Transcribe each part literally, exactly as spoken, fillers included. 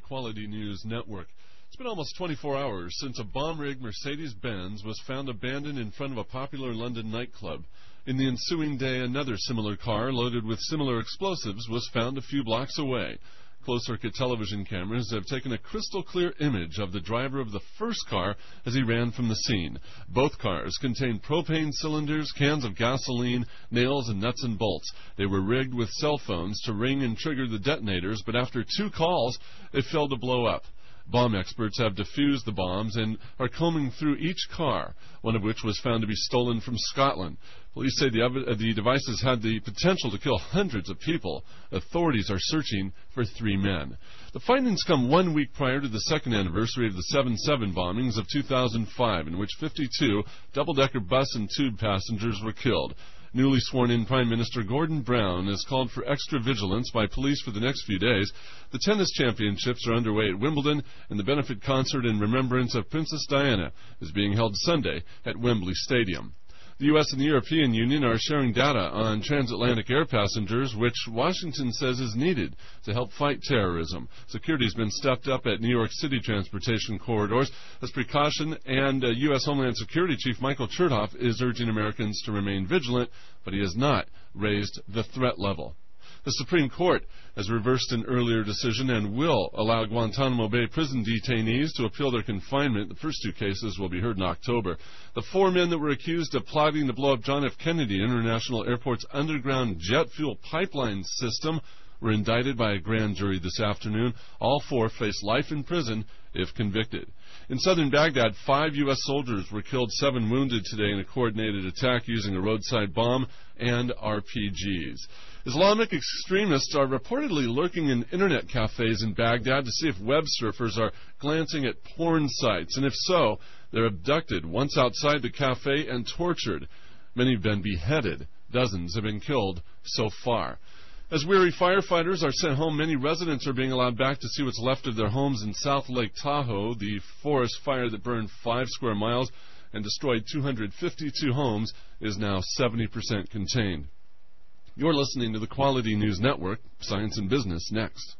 Quality News Network. It's been almost twenty-four hours since a bomb-rigged Mercedes-Benz was found abandoned in front of a popular London nightclub. In the ensuing day, another similar car loaded with similar explosives was found a few blocks away. Closed-circuit television cameras have taken a crystal-clear image of the driver of the first car as he ran from the scene. Both cars contained propane cylinders, cans of gasoline, nails, and nuts and bolts. They were rigged with cell phones to ring and trigger the detonators, but after two calls, it failed to blow up. Bomb experts have defused the bombs and are combing through each car, one of which was found to be stolen from Scotland. Police say the, the devices had the potential to kill hundreds of people. Authorities are searching for three men. The findings come one week prior to the second anniversary of the seven seven bombings of two thousand five, in which fifty-two double-decker bus and tube passengers were killed. Newly sworn-in Prime Minister Gordon Brown has called for extra vigilance by police for the next few days. The tennis championships are underway at Wimbledon, and the benefit concert in remembrance of Princess Diana is being held Sunday at Wembley Stadium. The U S and the European Union are sharing data on transatlantic air passengers, which Washington says is needed to help fight terrorism. Security has been stepped up at New York City transportation corridors as precaution, and uh, U S Homeland Security Chief Michael Chertoff is urging Americans to remain vigilant, but he has not raised the threat level. The Supreme Court has reversed an earlier decision and will allow Guantanamo Bay prison detainees to appeal their confinement. The first two cases will be heard in October. The four men that were accused of plotting to blow up John F. Kennedy International Airport's underground jet fuel pipeline system were indicted by a grand jury this afternoon. All four face life in prison if convicted. In southern Baghdad, five U S soldiers were killed, seven wounded today in a coordinated attack using a roadside bomb and R P Gs. Islamic extremists are reportedly lurking in internet cafes in Baghdad to see if web surfers are glancing at porn sites, and if so, they're abducted once outside the cafe and tortured. Many have been beheaded. Dozens have been killed so far. As weary firefighters are sent home, many residents are being allowed back to see what's left of their homes in South Lake Tahoe. The forest fire that burned five square miles and destroyed two hundred fifty-two homes is now seventy percent contained. You're listening to the Quality News Network. Science and Business next.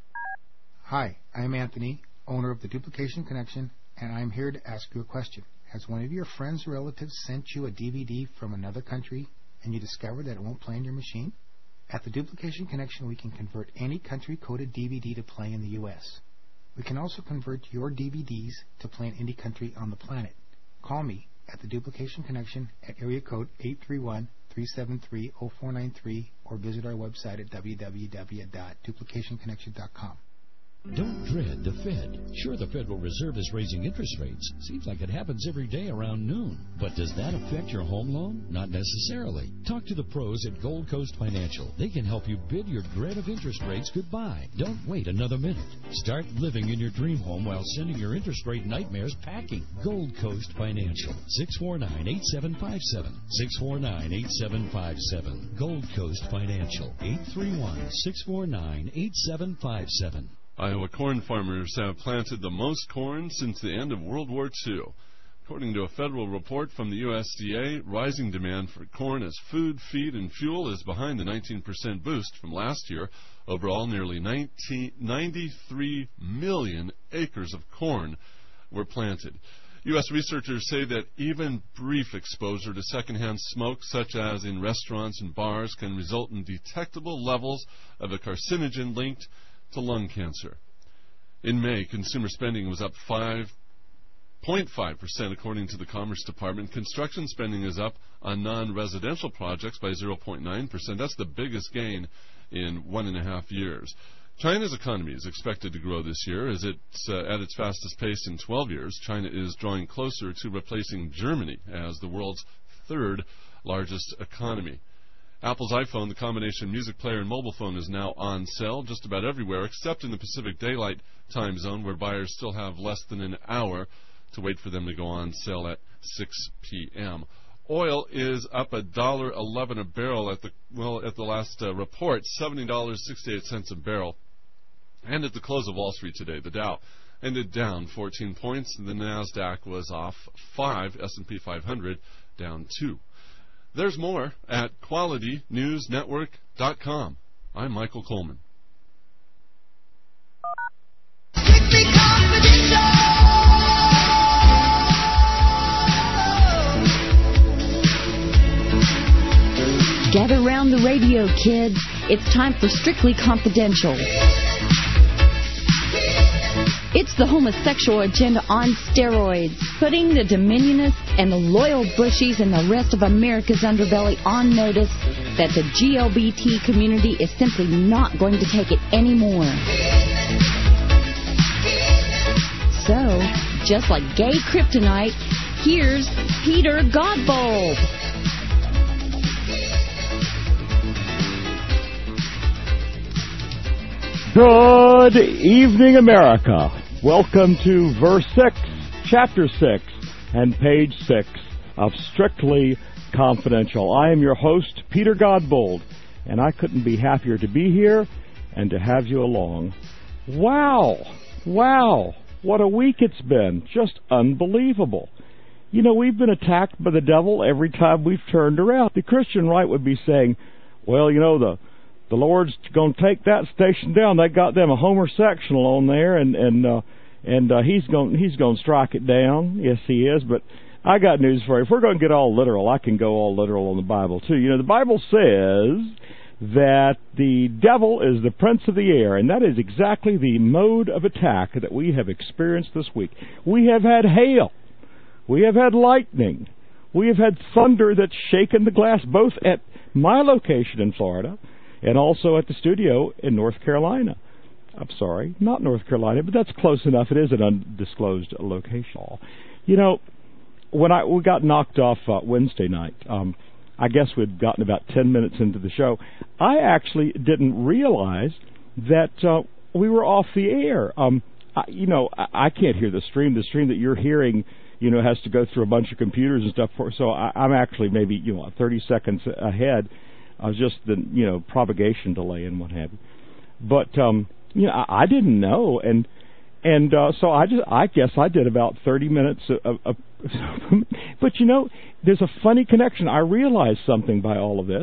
Hi, I'm Anthony, owner of the Duplication Connection, and I'm here to ask you a question. Has one of your friends or relatives sent you a D V D from another country and you discovered that it won't play on your machine? At the Duplication Connection, we can convert any country-coded D V D to play in the U S We can also convert your D V Ds to play in any country on the planet. Call me at the Duplication Connection at area code eight three one, three seven three, zero four nine three or visit our website at w w w dot duplication connection dot com. Don't dread the Fed. Sure, the Federal Reserve is raising interest rates. Seems like it happens every day around noon. But does that affect your home loan? Not necessarily. Talk to the pros at Gold Coast Financial. They can help you bid your dread of interest rates goodbye. Don't wait another minute. Start living in your dream home while sending your interest rate nightmares packing. Gold Coast Financial. six four nine, eight seven five seven. six four nine, eight seven five seven. Gold Coast Financial. eight three one, six four nine, eight seven five seven. Iowa corn farmers have planted the most corn since the end of World War Two. According to a federal report from the U S D A, rising demand for corn as food, feed, and fuel is behind the nineteen percent boost from last year. Overall, nearly ninety-three million acres of corn were planted. U S researchers say that even brief exposure to secondhand smoke, such as in restaurants and bars, can result in detectable levels of a carcinogen linked to lung cancer. In May, consumer spending was up five point five percent according to the Commerce Department. Construction spending is up on non-residential projects by zero point nine percent. That's the biggest gain in one and a half years. China's economy is expected to grow this year as it's uh, at its fastest pace in twelve years. China is drawing closer to replacing Germany as the world's third largest economy. Apple's iPhone, the combination music player and mobile phone, is now on sale just about everywhere except in the Pacific Daylight Time Zone, where buyers still have less than an hour to wait for them to go on sale at six p.m. Oil is up one dollar eleven a barrel at the well at the last uh, report, seventy dollars and sixty-eight cents a barrel. And at the close of Wall Street today, the Dow ended down fourteen points, and the NASDAQ was off five, S and P five hundred down two. There's more at quality news network dot com. I'm Michael Coleman. Gather around the radio, kids. It's time for Strictly Confidential. It's the homosexual agenda on steroids, putting the Dominionists and the loyal Bushies and the rest of America's underbelly on notice that the G L B T community is simply not going to take it anymore. So, just like gay kryptonite, here's Peter Godbold. Good evening, America. Welcome to verse six, chapter six, and page six of Strictly Confidential. I am your host, Peter Godbold, and I couldn't be happier to be here and to have you along. Wow, wow, what a week it's been. Just unbelievable. You know, we've been attacked by the devil every time we've turned around. The Christian right would be saying, well, you know, the The Lord's going to take that station down. They got them a homosexual on there, and and uh, and uh, he's going he's going to strike it down. Yes, he is. But I got news for you. If we're going to get all literal, I can go all literal on the Bible too. You know, the Bible says that the devil is the prince of the air, and that is exactly the mode of attack that we have experienced this week. We have had hail, we have had lightning, we have had thunder that's shaken the glass, both at my location in Florida and also at the studio in North Carolina. I'm sorry, not North Carolina, but that's close enough. It is an undisclosed location. You know, when I we got knocked off uh, Wednesday night, um, I guess we'd gotten about ten minutes into the show, I actually didn't realize that uh, we were off the air. Um, I, you know, I, I can't hear the stream. The stream that you're hearing, you know, has to go through a bunch of computers and stuff. For, so I, I'm actually maybe, you know, thirty seconds ahead. Uh, just the, you know, propagation delay and what have you. But, um, you know, I, I didn't know. And, and, uh, so I just, I guess I did about thirty minutes of, of but you know, there's a funny connection. I realized something by all of this.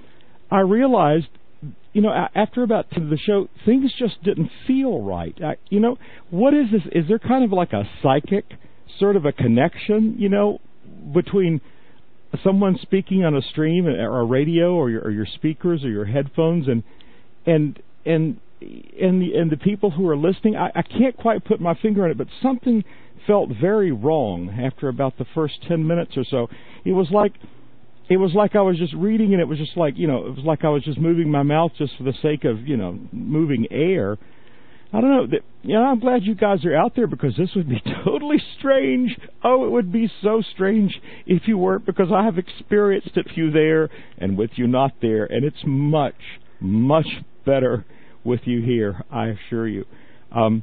I realized, you know, after about to the show, things just didn't feel right. I, you know, what is this? Is there kind of like a psychic sort of a connection, you know, between someone speaking on a stream or a radio or your, or your speakers or your headphones and and and and the, and the people who are listening? I, I can't quite put my finger on it, but something felt very wrong after about the first ten minutes or so. It was like it was like I was just reading, and it was just like, you know, it was like I was just moving my mouth just for the sake of, you know, moving air. I don't know. That, you know, I'm glad you guys are out there, because this would be totally strange. Oh, it would be so strange if you weren't, because I have experienced it with you there and with you not there, and it's much, much better with you here, I assure you. Um,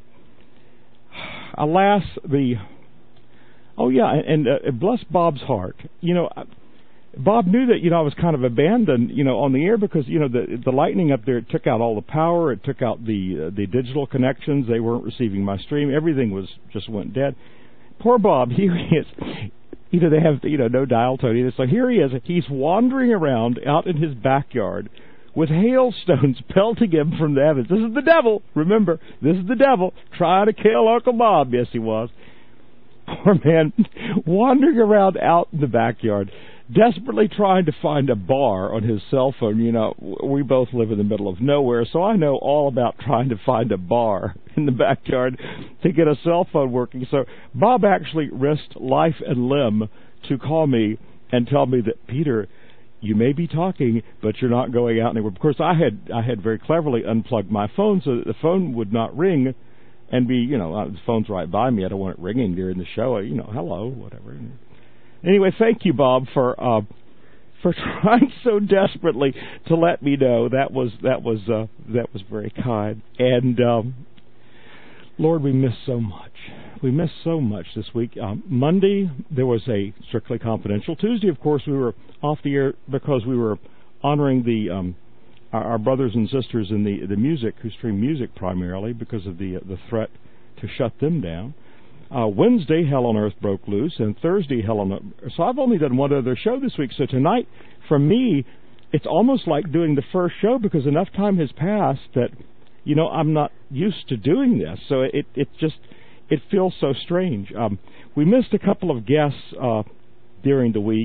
alas, the... Oh, yeah, and uh, bless Bob's heart. You know, Bob knew that, you know, I was kind of abandoned, you know, on the air, because, you know, the the lightning up there, it took out all the power, it took out the uh, the digital connections, they weren't receiving my stream, everything was just went dead. Poor Bob, here he is. You know, they have, you know, no dial tone. So here he is, he's wandering around out in his backyard with hailstones pelting him from the heavens. This is the devil, remember, this is the devil trying to kill Uncle Bob. Yes, he was. Poor man, wandering around out in the backyard, desperately trying to find a bar on his cell phone. You know, we both live in the middle of nowhere, so I know all about trying to find a bar in the backyard to get a cell phone working. So Bob actually risked life and limb to call me and tell me that, Peter, you may be talking, but you're not going out anywhere. Of course, I had I had very cleverly unplugged my phone so that the phone would not ring and be, you know, the phone's right by me. I don't want it ringing during the show. You know, hello, whatever. Anyway, thank you, Bob, for uh, for trying so desperately to let me know. That was that was uh, that was very kind. And um, Lord, we miss so much. We missed so much this week. Um, Monday there was a Strictly Confidential. Tuesday, of course, we were off the air because we were honoring the um, our, our brothers and sisters in the the music who stream music primarily because of the uh, the threat to shut them down. Uh, Wednesday, Hell on Earth broke loose, and Thursday, Hell on Earth. So I've only done one other show this week. So tonight, for me, it's almost like doing the first show, because enough time has passed that, you know, I'm not used to doing this. So it it just it feels so strange. Um, we missed a couple of guests uh, during the week.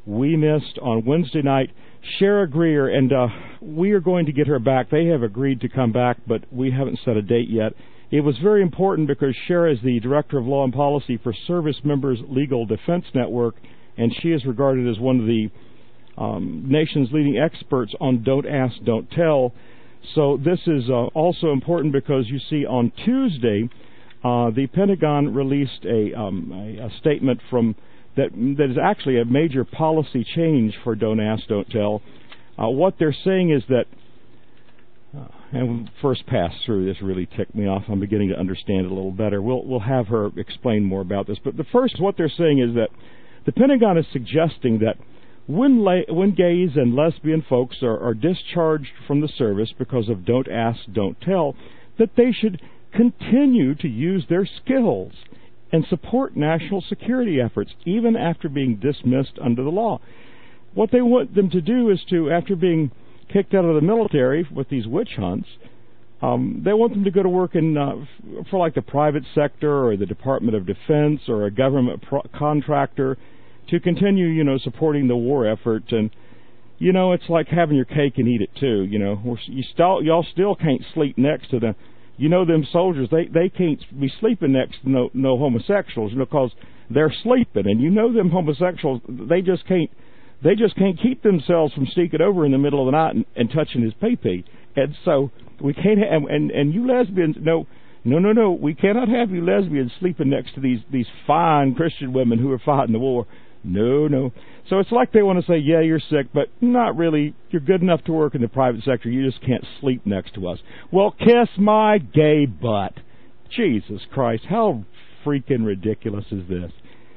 we missed on Wednesday night. Shara Greer, and uh, we are going to get her back. They have agreed to come back, but we haven't set a date yet. It was very important because Shara is the Director of Law and Policy for Service Members Legal Defense Network, and she is regarded as one of the um, nation's leading experts on Don't Ask, Don't Tell. So this is uh, also important because, you see, on Tuesday, uh, the Pentagon released a, um, a, a statement from that that is actually a major policy change for Don't Ask, Don't Tell. Uh, what they're saying is that, uh, and first pass through this really ticked me off. I'm beginning to understand it a little better. We'll we'll have her explain more about this. But the first, what they're saying is that the Pentagon is suggesting that when la- when gays and lesbian folks are, are discharged from the service because of Don't Ask, Don't Tell, that they should continue to use their skills and support national security efforts, even after being dismissed under the law. What they want them to do is to, after being kicked out of the military with these witch hunts, um, they want them to go to work in uh, f- for like the private sector or the Department of Defense or a government pro- contractor to continue, you know, supporting the war effort. And, you know, it's like having your cake and eat it too. You know, We're, you st- y'all still can't sleep next to the You know, them soldiers, they, they can't be sleeping next to no, no homosexuals because they're sleeping. And you know them homosexuals, they just can't they just can't keep themselves from sneaking over in the middle of the night and, and touching his pee-pee. And so we can't have, and, and you lesbians, no, no, no, no, we cannot have you lesbians sleeping next to these, these fine Christian women who are fighting the war. No, no. So it's like they want to say, yeah, you're sick, but not really. You're good enough to work in the private sector. You just can't sleep next to us. Well, kiss my gay butt. Jesus Christ, how freaking ridiculous is this?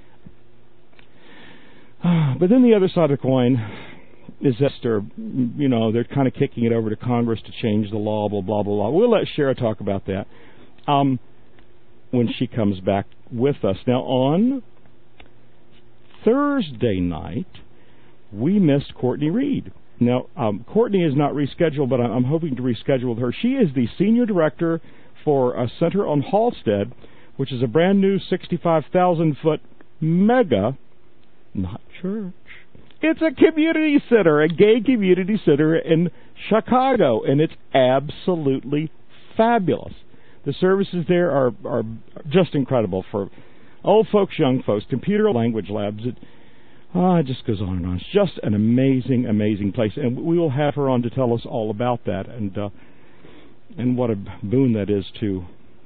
But then the other side of the coin is that they're, you know, they're kind of kicking it over to Congress to change the law, blah, blah, blah, blah. We'll let Shara talk about that um, when she comes back with us. Now, on Thursday night, we missed Courtney Reed. Now, um, Courtney is not rescheduled, but I'm hoping to reschedule with her. She is the senior director for a center on Halstead, which is a brand new sixty-five thousand foot mega, not church. It's a community center, a gay community center in Chicago, and it's absolutely fabulous. The services there are, are just incredible for old folks, young folks, computer language labs. It, oh, it just goes on and on. It's just an amazing, amazing place. And we will have her on to tell us all about that and uh, and what a boon that is to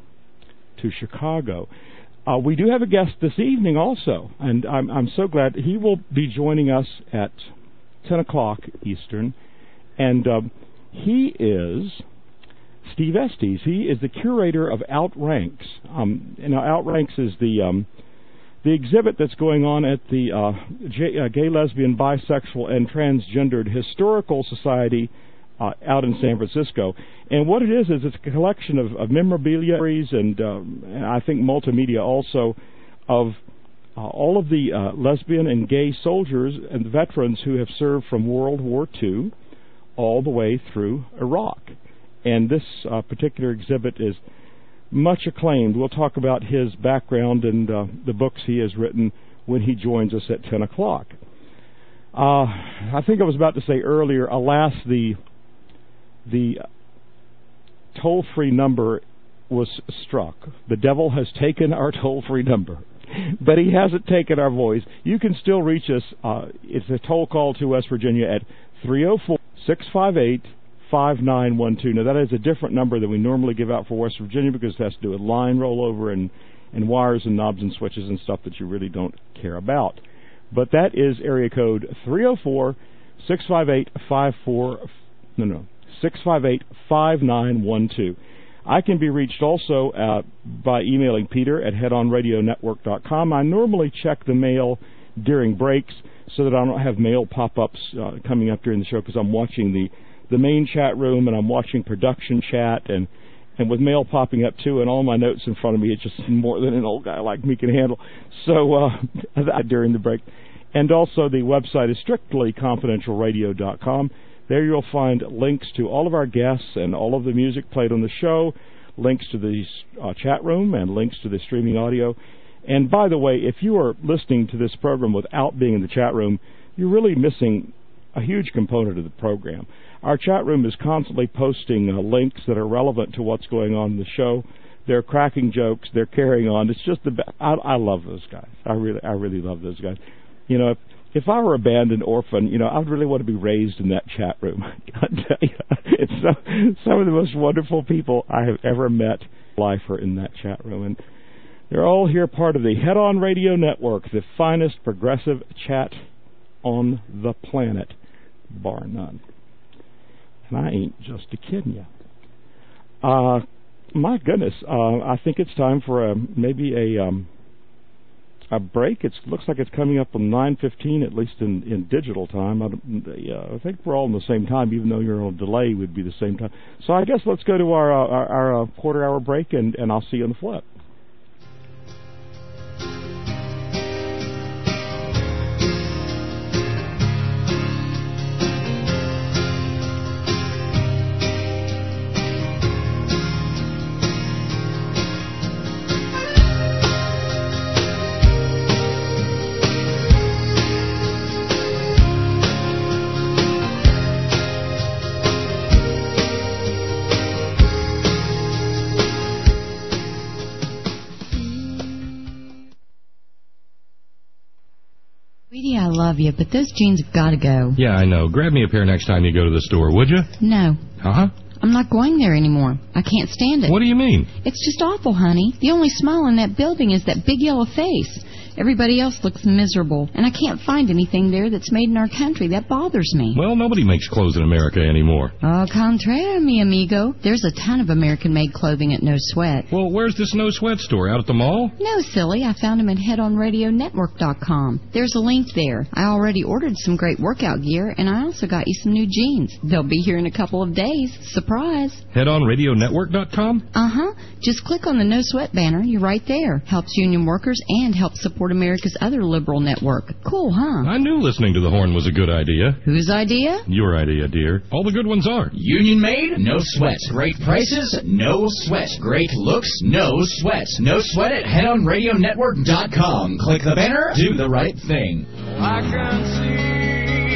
to Chicago. Uh, we do have a guest this evening also, and I'm, I'm so glad. He will be joining us at ten o'clock Eastern, and um, he is Steve Estes. He is the curator of Outranks. Um, and now Outranks is the um, the exhibit that's going on at the uh, J- uh, Gay, Lesbian, Bisexual, and Transgendered Historical Society uh, out in San Francisco. And what it is is it's a collection of, of memorabilia and, um, and I think multimedia also of uh, all of the uh, lesbian and gay soldiers and veterans who have served from World War Two all the way through Iraq. And this uh, particular exhibit is much acclaimed. We'll talk about his background and uh, the books he has written when he joins us at ten o'clock. Uh, I think I was about to say earlier, alas, the the toll-free number was struck. The devil has taken our toll-free number, but he hasn't taken our voice. You can still reach us. Uh, it's a toll call to West Virginia at three oh four, six five eight, five nine one two. Now, that is a different number than we normally give out for West Virginia because it has to do with line rollover and, and wires and knobs and switches and stuff that you really don't care about. But that is area code three oh four, six five eight, five four, no, no, six five eight, five nine one two. I can be reached also uh, by emailing Peter at head on radio network dot com. I normally check the mail during breaks so that I don't have mail pop-ups uh, coming up during the show because I'm watching the the main chat room, and I'm watching production chat, and, and with mail popping up, too, and all my notes in front of me, it's just more than an old guy like me can handle. So, uh, during the break. And also, the website is strictly confidential radio dot com. There you'll find links to all of our guests and all of the music played on the show, links to the uh, chat room, and links to the streaming audio. And by the way, if you are listening to this program without being in the chat room, you're really missing a huge component of the program. Our chat room is constantly posting uh, links that are relevant to what's going on in the show. They're cracking jokes. They're carrying on. It's just the be- I, I love those guys. I really, I really love those guys. You know, if, if I were abandoned orphan, you know, I would really want to be raised in that chat room. I tell you, it's so, some of the most wonderful people I have ever met. Life are in that chat room, and they're all here part of the Head On Radio Network, the finest progressive chat on the planet, bar none. And I ain't just a kidding you. Uh, my goodness, uh, I think it's time for a maybe a um, a break. It looks like it's coming up on nine fifteen, at least in, in digital time. I, uh, I think we're all in the same time, even though you're on a delay, would be the same time. So I guess let's go to our uh, our, our uh, quarter-hour break, and, and I'll see you on the flip. I love you, but those jeans have got to go. Yeah, I know. Grab me a pair next time you go to the store, would you? No. Huh? I'm not going there anymore. I can't stand it. What do you mean? It's just awful, honey. The only smile in that building is that big yellow face. Everybody else looks miserable, and I can't find anything there that's made in our country. That bothers me. Well, nobody makes clothes in America anymore. Au contraire, mi amigo. There's a ton of American-made clothing at No Sweat. Well, where's this No Sweat store? Out at the mall? No, silly. I found them at head on radio network dot com. There's a link there. I already ordered some great workout gear, and I also got you some new jeans. They'll be here in a couple of days. Surprise. head on radio network dot com? Uh-huh. Just click on the No Sweat banner. You're right there. Helps union workers and helps support America's other liberal network. Cool, huh? I knew listening to the horn was a good idea. Whose idea? Your idea, dear. All the good ones are. Union made, no sweat. Great prices, no sweat. Great looks, no sweat. No sweat at head on radio network dot com. Click the banner, do the right thing. I can see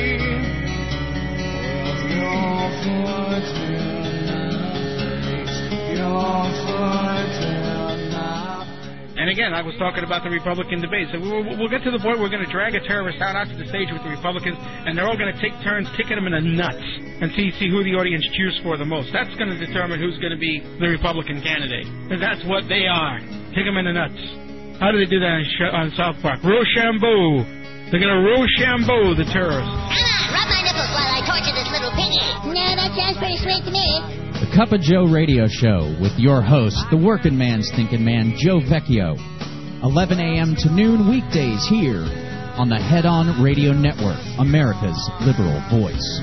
your foot And again, I was talking about the Republican debate. So we'll, we'll get to the point where we're going to drag a terrorist out onto the stage with the Republicans, and they're all going to take turns kicking them in the nuts and see see who the audience cheers for the most. That's going to determine who's going to be the Republican candidate. Because that's what they are. Kick them in the nuts. How do they do that on, on South Park? Rochambeau. They're going to Rochambeau the terrorists. Come on, rub my nipples while I torture this little piggy. No, that sounds pretty sweet to me. The Cup of Joe radio show with your host, the working man's thinking man, Joe Vecchio. eleven a.m. to noon weekdays here on the Head On Radio Network, America's liberal voice.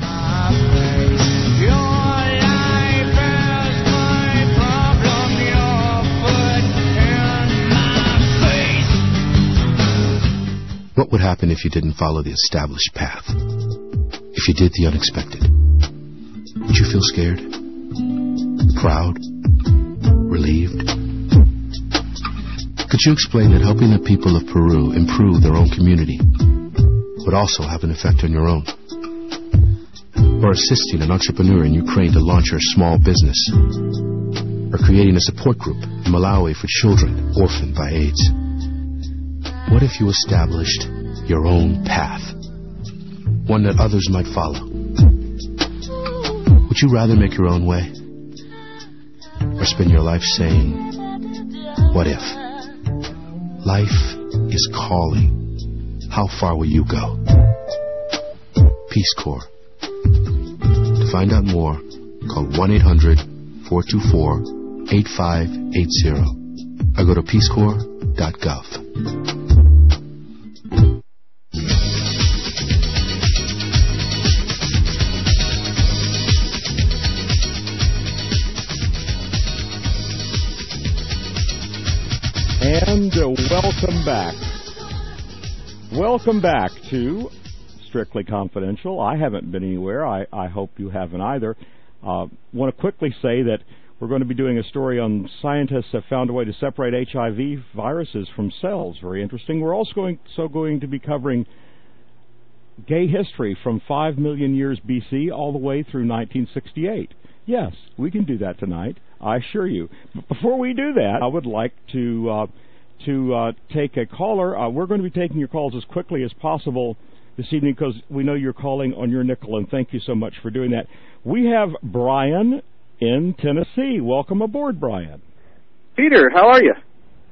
What would happen if you didn't follow the established path? If you did the unexpected? Would you feel scared? Proud? Relieved? Could you explain that helping the people of Peru improve their own community would also have an effect on your own? Or assisting an entrepreneur in Ukraine to launch her small business? Or creating a support group in Malawi for children orphaned by AIDS? What if you established your own path? One that others might follow? Would you rather make your own way? Or spend your life saying, what if? Life is calling. How far will you go? Peace Corps. To find out more, call one eight hundred four two four eight five eight zero or go to peace corps dot gov. And uh, welcome back. Welcome back to Strictly Confidential. I haven't been anywhere. I, I hope you haven't either. I uh, want to quickly say that we're going to be doing a story on scientists have found a way to separate H I V viruses from cells. Very interesting. We're also going, so going to be covering gay history from five million years B C all the way through nineteen sixty-eight. Yes, we can do that tonight, I assure you. But before we do that, I would like to uh, to uh, take a caller. Uh, we're going to be taking your calls as quickly as possible this evening because we know you're calling on your nickel, and thank you so much for doing that. We have Brian in Tennessee. Welcome aboard, Brian. Peter, how are you?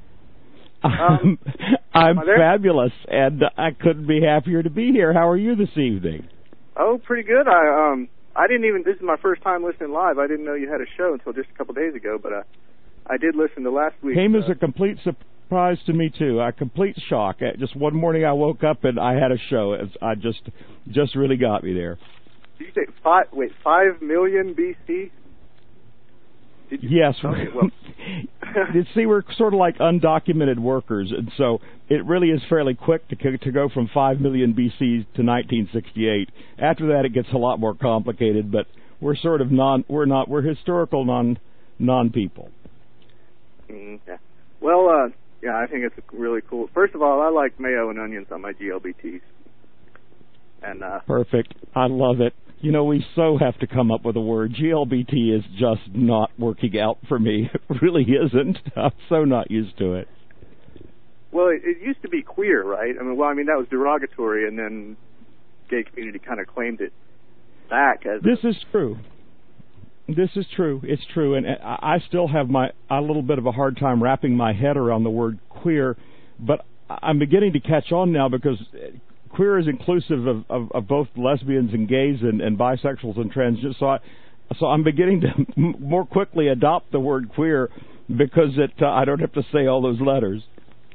Um, I'm fabulous, and I couldn't be happier to be here. How are you this evening? Oh, pretty good. I um I didn't even. This is my first time listening live. I didn't know you had a show until just a couple days ago, but uh, I did listen to last week. Came as uh, a complete surprise to me too. A complete shock. Just one morning I woke up and I had a show. It's, I just just really got me there. Did you say five? Wait, five million B C? Did you, yes. Okay, well. You see, we're sort of like undocumented workers, and so it really is fairly quick to to go from five million B C to nineteen sixty-eight. After that, it gets a lot more complicated, but we're sort of non we're not we're historical non non people. Mm, yeah. Well, uh, yeah, I think it's really cool. First of all, I like mayo and onions on my G L B Ts. And uh, perfect. I love it. You know, we so have to come up with a word. G L B T is just not working out for me. It really isn't. I'm so not used to it. Well, it, it used to be queer, right? I mean, well, I mean, that was derogatory, and then gay community kind of claimed it back as... This is true. This is true. It's true. And I still have my a little bit of a hard time wrapping my head around the word queer, but I'm beginning to catch on now because... queer is inclusive of, of, of both lesbians and gays and, and bisexuals and transgenders. So, I, so I'm beginning to m- more quickly adopt the word queer because it uh, I don't have to say all those letters.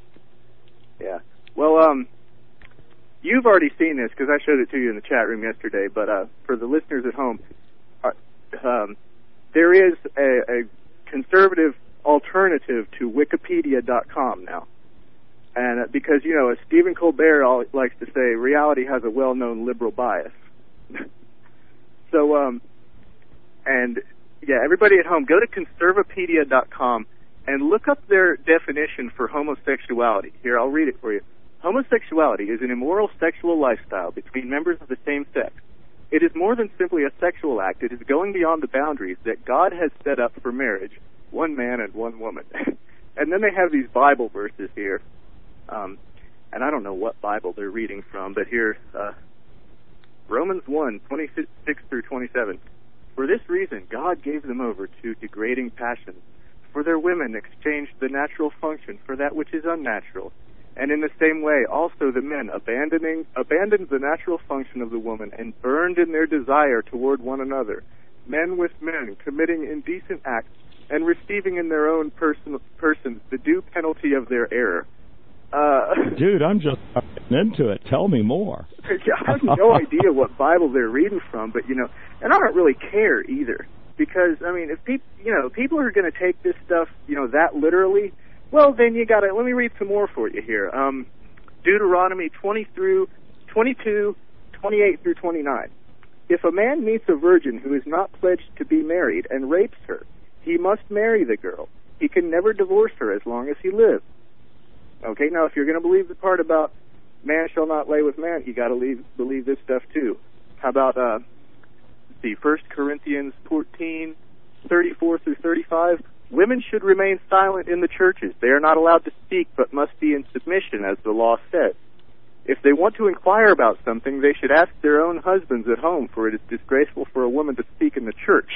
Yeah. Well, um, you've already seen this because I showed it to you in the chat room yesterday. But uh, for the listeners at home, uh, um, there is a, a conservative alternative to Wikipedia dot com now. And uh, because, you know, as Stephen Colbert all likes to say, reality has a well-known liberal bias. so, um, and, yeah, everybody at home, go to Conservapedia dot com and look up their definition for homosexuality. Here, I'll read it for you. Homosexuality is an immoral sexual lifestyle between members of the same sex. It is more than simply a sexual act. It is going beyond the boundaries that God has set up for marriage, one man and one woman. And then they have these Bible verses here. Um, and I don't know what Bible they're reading from, but here, uh, Romans one, twenty-six through twenty-seven. For this reason, God gave them over to degrading passions. For their women exchanged the natural function for that which is unnatural. And in the same way, also the men, abandoning abandoned the natural function of the woman and burned in their desire toward one another, men with men, committing indecent acts and receiving in their own person, persons the due penalty of their error. Uh, Dude, I'm just into it. Tell me more. I have no idea what Bible they're reading from, but, you know, and I don't really care either. Because, I mean, if people, you know, people are going to take this stuff, you know, that literally, well, then you got to, let me read some more for you here. Um, Deuteronomy twenty through, twenty-two, twenty-eight through twenty-nine. If a man meets a virgin who is not pledged to be married and rapes her, he must marry the girl. He can never divorce her as long as he lives. Okay, now if you're going to believe the part about man shall not lay with man, you got to believe this stuff too. How about uh, let's see, First Corinthians fourteen, thirty-four through thirty-five? Women should remain silent in the churches. They are not allowed to speak, but must be in submission, as the law says. If they want to inquire about something, they should ask their own husbands at home, for it is disgraceful for a woman to speak in the church.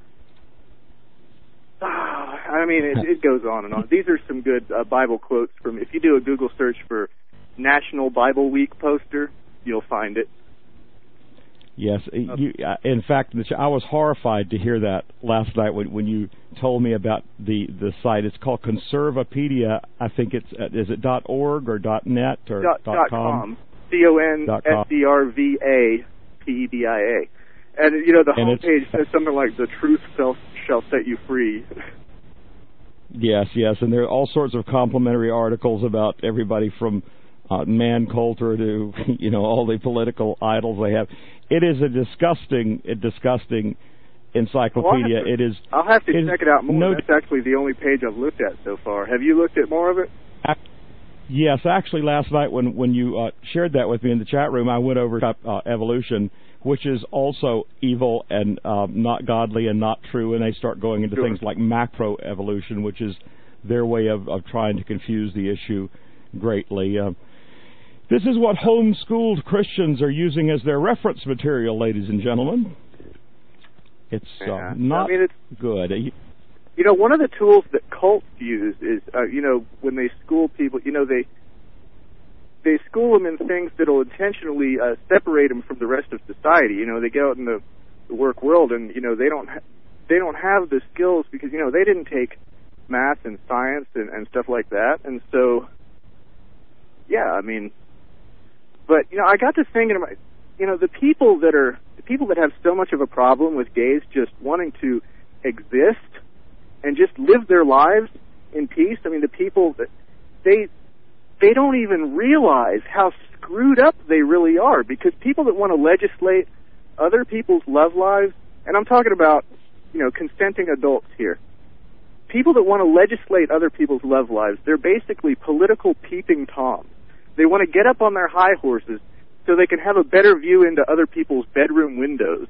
I mean, it, it goes on and on. These are some good uh, Bible quotes from, if you do a Google search for National Bible Week poster, you'll find it. Yes. You, uh, in fact, I was horrified to hear that last night when, when you told me about the, the site. It's called Conservapedia. I think it's, uh, is it .org or .net or dot, dot .com? com. C O N S C R V A P E D I A. And, you know, the homepage says something like, the truth shall, shall set you free. Yes, yes, and there are all sorts of complimentary articles about everybody from uh, Man Coulter to, you know, all the political idols they have. It is a disgusting, a disgusting encyclopedia. Well, to, it is. I'll have to check it out more. No, That's actually the only page I've looked at so far. Have you looked at more of it? Yes, actually, last night when when you uh, shared that with me in the chat room, I went over uh, evolution, which is also evil and uh, not godly and not true, and they start going into sure. things like macroevolution, which is their way of, of trying to confuse the issue greatly. Uh, this is what homeschooled Christians are using as their reference material, ladies and gentlemen. It's uh, yeah. not I mean, it's, good. You know, one of the tools that cults use is, uh, you know, when they school people, you know, they they school them in things that will intentionally uh, separate them from the rest of society. You know, they go out in the, the work world, and you know, they don't ha- they don't have the skills because you know they didn't take math and science and, and stuff like that, and so yeah, I mean, but you know, I got to thinking about, you know, the people that are the people that have so much of a problem with gays just wanting to exist and just live their lives in peace. I mean, the people that they they don't even realize how screwed up they really are, because people that want to legislate other people's love lives, and I'm talking about, you know, consenting adults here. People that want to legislate other people's love lives, they're basically political peeping toms. They want to get up on their high horses so they can have a better view into other people's bedroom windows.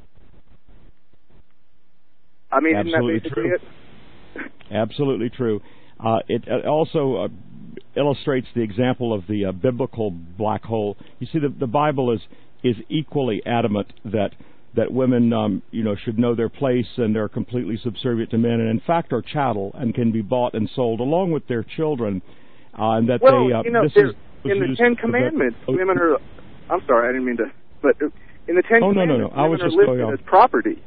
I mean, Absolutely isn't that basically true. it? Absolutely true. Uh, it, it also uh, illustrates the example of the uh, biblical black hole. You see, the, the Bible is is equally adamant that that women, um, you know, should know their place and they're completely subservient to men, and in fact are chattel and can be bought and sold along with their children, uh, and that well, they. Uh, you know, this is, in the Ten Commandments, the, oh, women are. I'm sorry, I didn't mean to. But in the Ten oh, Commandments, no, no, no. I was women just are going listed on. as property.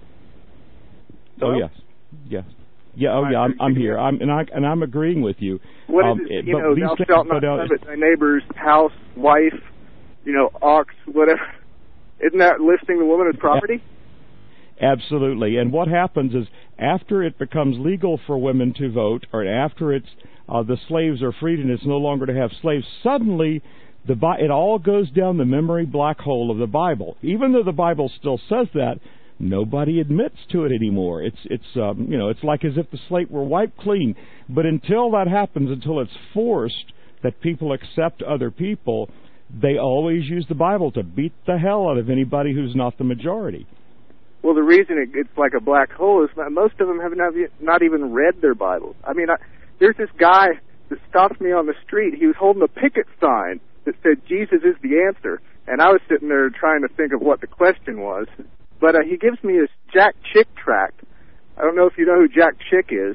So, oh yes, yes. Yeah, oh yeah, I'm, I'm here. I'm and I and I'm agreeing with you. What um, is it? it You but know, these thou things shalt go not down- covet thy neighbor's house, wife, you know, ox, whatever. Isn't that listing the woman as property? Absolutely. And what happens is, after it becomes legal for women to vote, or after it's uh, the slaves are freed and it's no longer to have slaves, suddenly the Bi- it all goes down the memory black hole of the Bible. Even though the Bible still says that, nobody admits to it anymore. It's it's um, you know it's like as if the slate were wiped clean. But until that happens, until it's forced that people accept other people, they always use the Bible to beat the hell out of anybody who's not the majority. Well, the reason it, it's like a black hole is that most of them have not, not even read their Bibles. I mean, I, there's this guy that stopped me on the street. He was holding a picket sign that said, "Jesus is the answer." And I was sitting there trying to think of what the question was. But uh, he gives me this Jack Chick tract. I don't know if you know who Jack Chick is.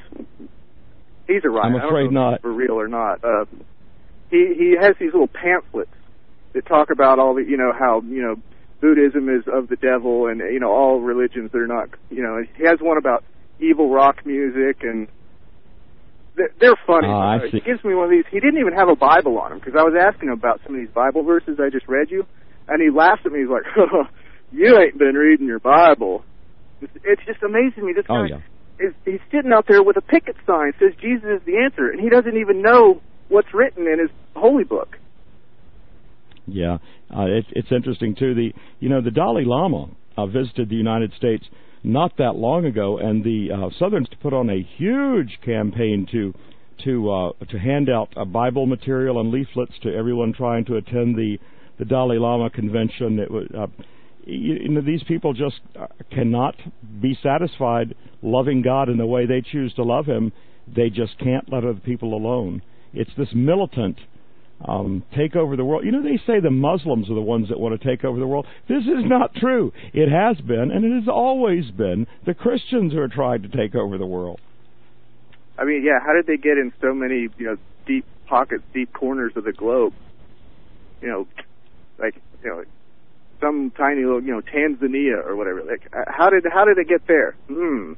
He's a writer. I'm afraid I don't know not. if he's for real or not. Uh, he he has these little pamphlets that talk about all the, you know, how, you know, Buddhism is of the devil, and, you know, all religions, they're not, you know, he has one about evil rock music, and they're, they're funny. Oh, I uh, see. He gives me one of these. He didn't even have a Bible on him, because I was asking him about some of these Bible verses I just read you, and he laughs at me. He's like, oh, you ain't been reading your Bible. It's, it's just amazing me. This guy Oh, yeah. is he's sitting out there with a picket sign that says Jesus is the answer, and he doesn't even know what's written in his holy book. Yeah, uh, it's it's interesting too. The you know the Dalai Lama uh, visited the United States not that long ago, and the uh, Southerns put on a huge campaign to to uh, to hand out uh, Bible material and leaflets to everyone trying to attend the the Dalai Lama convention. It was. Uh, You, you know, these people just uh, cannot be satisfied loving God in the way they choose to love Him. They just can't let other people alone. It's this militant um, take over the world. You know, they say the Muslims are the ones that want to take over the world. This is not true. It has been, and it has always been, the Christians who are trying to take over the world. I mean, yeah, how did they get in so many, you know, deep pockets, deep corners of the globe? You know, like, you know, some tiny little, you know, Tanzania or whatever. Like, how did how did it get there? Hmm.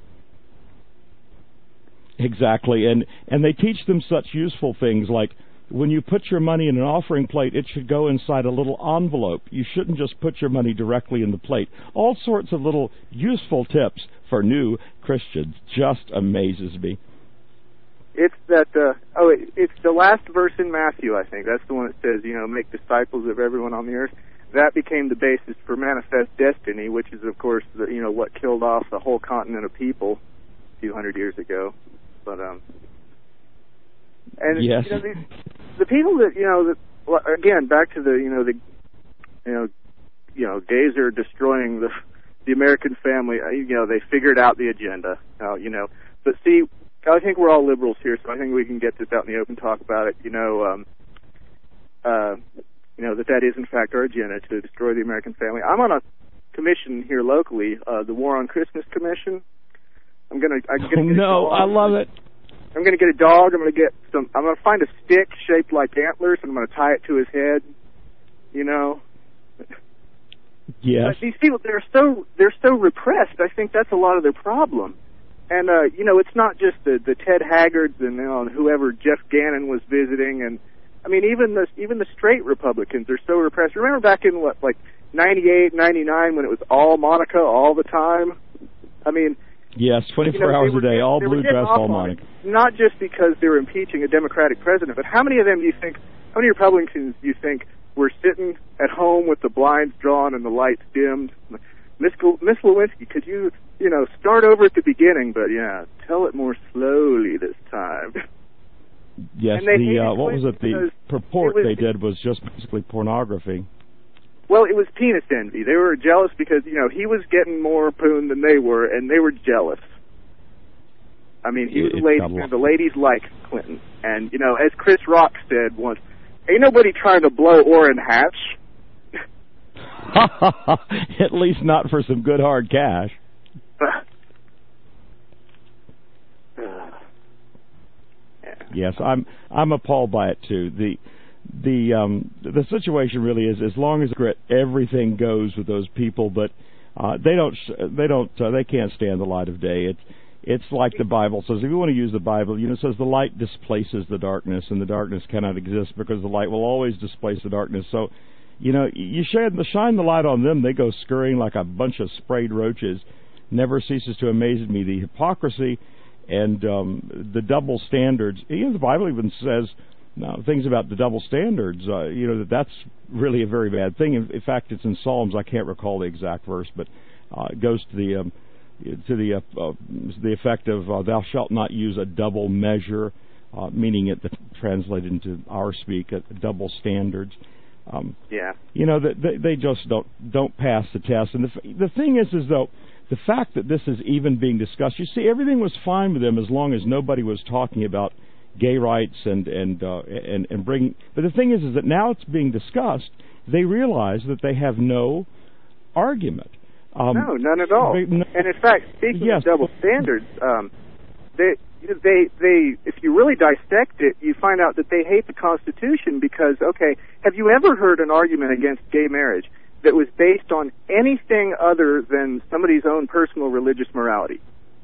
Exactly, and and they teach them such useful things like when you put your money in an offering plate, it should go inside a little envelope. You shouldn't just put your money directly in the plate. All sorts of little useful tips for new Christians. Just amazes me. It's that. Uh, oh, it, it's the last verse in Matthew. I think that's the one that says, you know, make disciples of everyone on the earth. That became the basis for Manifest Destiny, which is, of course, the, you know, what killed off the whole continent of people a few hundred years ago. But um, And yes. you know, these, the people that you know, that, well, again, back to the you know the you know you know gays are destroying the the American family. You know, they figured out the agenda. Uh, you know, but see, I think we're all liberals here, so I think we can get this out in the open, talk about it. You know, um, uh, you know that that is in fact our agenda, to destroy the American family. I'm on a commission here locally, uh, the War on Christmas Commission. I'm gonna. I'm gonna get no, I love it. I'm gonna get a dog. I'm gonna get some. I'm gonna find a stick shaped like antlers, and I'm gonna tie it to his head. You know. Yes. But these people, they're so they're so repressed. I think that's a lot of their problem. And uh, you know, it's not just the the Ted Haggards and you know, whoever Jeff Gannon was visiting, and I mean, even the even the straight Republicans are so repressed. Remember back in what like ninety-eight, ninety-nine when it was all Monica all the time? I mean. Yes, twenty-four you know, hours were, a day, all blue dress, all Monica. Monica. Not just because they were impeaching a Democratic president, but how many of them do you think, how many Republicans do you think were sitting at home with the blinds drawn and the lights dimmed? Miss Miss Lewinsky, could you, you know, start over at the beginning, but yeah, tell it more slowly this time. Yes, the uh, what was it? The purport it was, they did was just basically pornography. Well, it was penis envy. They were jealous because, you know, he was getting more poon than they were, and they were jealous. I mean, he was a lady, and the ladies like Clinton. And, you know, as Chris Rock said once, ain't nobody trying to blow Orrin Hatch. At least not for some good hard cash. Yes, I'm I'm appalled by it too. The the um, the situation really is, as long as everything goes with those people, but uh, they don't they don't uh, they can't stand the light of day. It's it's like the Bible says. If you want to use the Bible, you know, it says the light displaces the darkness, and the darkness cannot exist because the light will always displace the darkness. So, you know, you shine the shine the light on them, they go scurrying like a bunch of sprayed roaches. Never ceases to amaze me the hypocrisy and um, the double standards. You know, the Bible even says no, things about the double standards. Uh, you know that that's really a very bad thing. In, in fact, it's in Psalms. I can't recall the exact verse, but uh, it goes to the um, to the uh, uh, the effect of uh, "Thou shalt not use a double measure," uh, meaning it translated into our speak, uh, double standards. Um, yeah. You know that they, they just don't don't pass the test. And the the thing is, is though. The fact that this is even being discussed, you see, everything was fine with them as long as nobody was talking about gay rights and and uh, and and bring. But the thing is, is that now it's being discussed. They realize that they have no argument. Um, no, none at all. They, no, and in fact, speaking yes. of double standards, um, they they they if you really dissect it, you find out that they hate the Constitution because, okay, have you ever heard an argument against gay marriage that was based on anything other than somebody's own personal religious morality?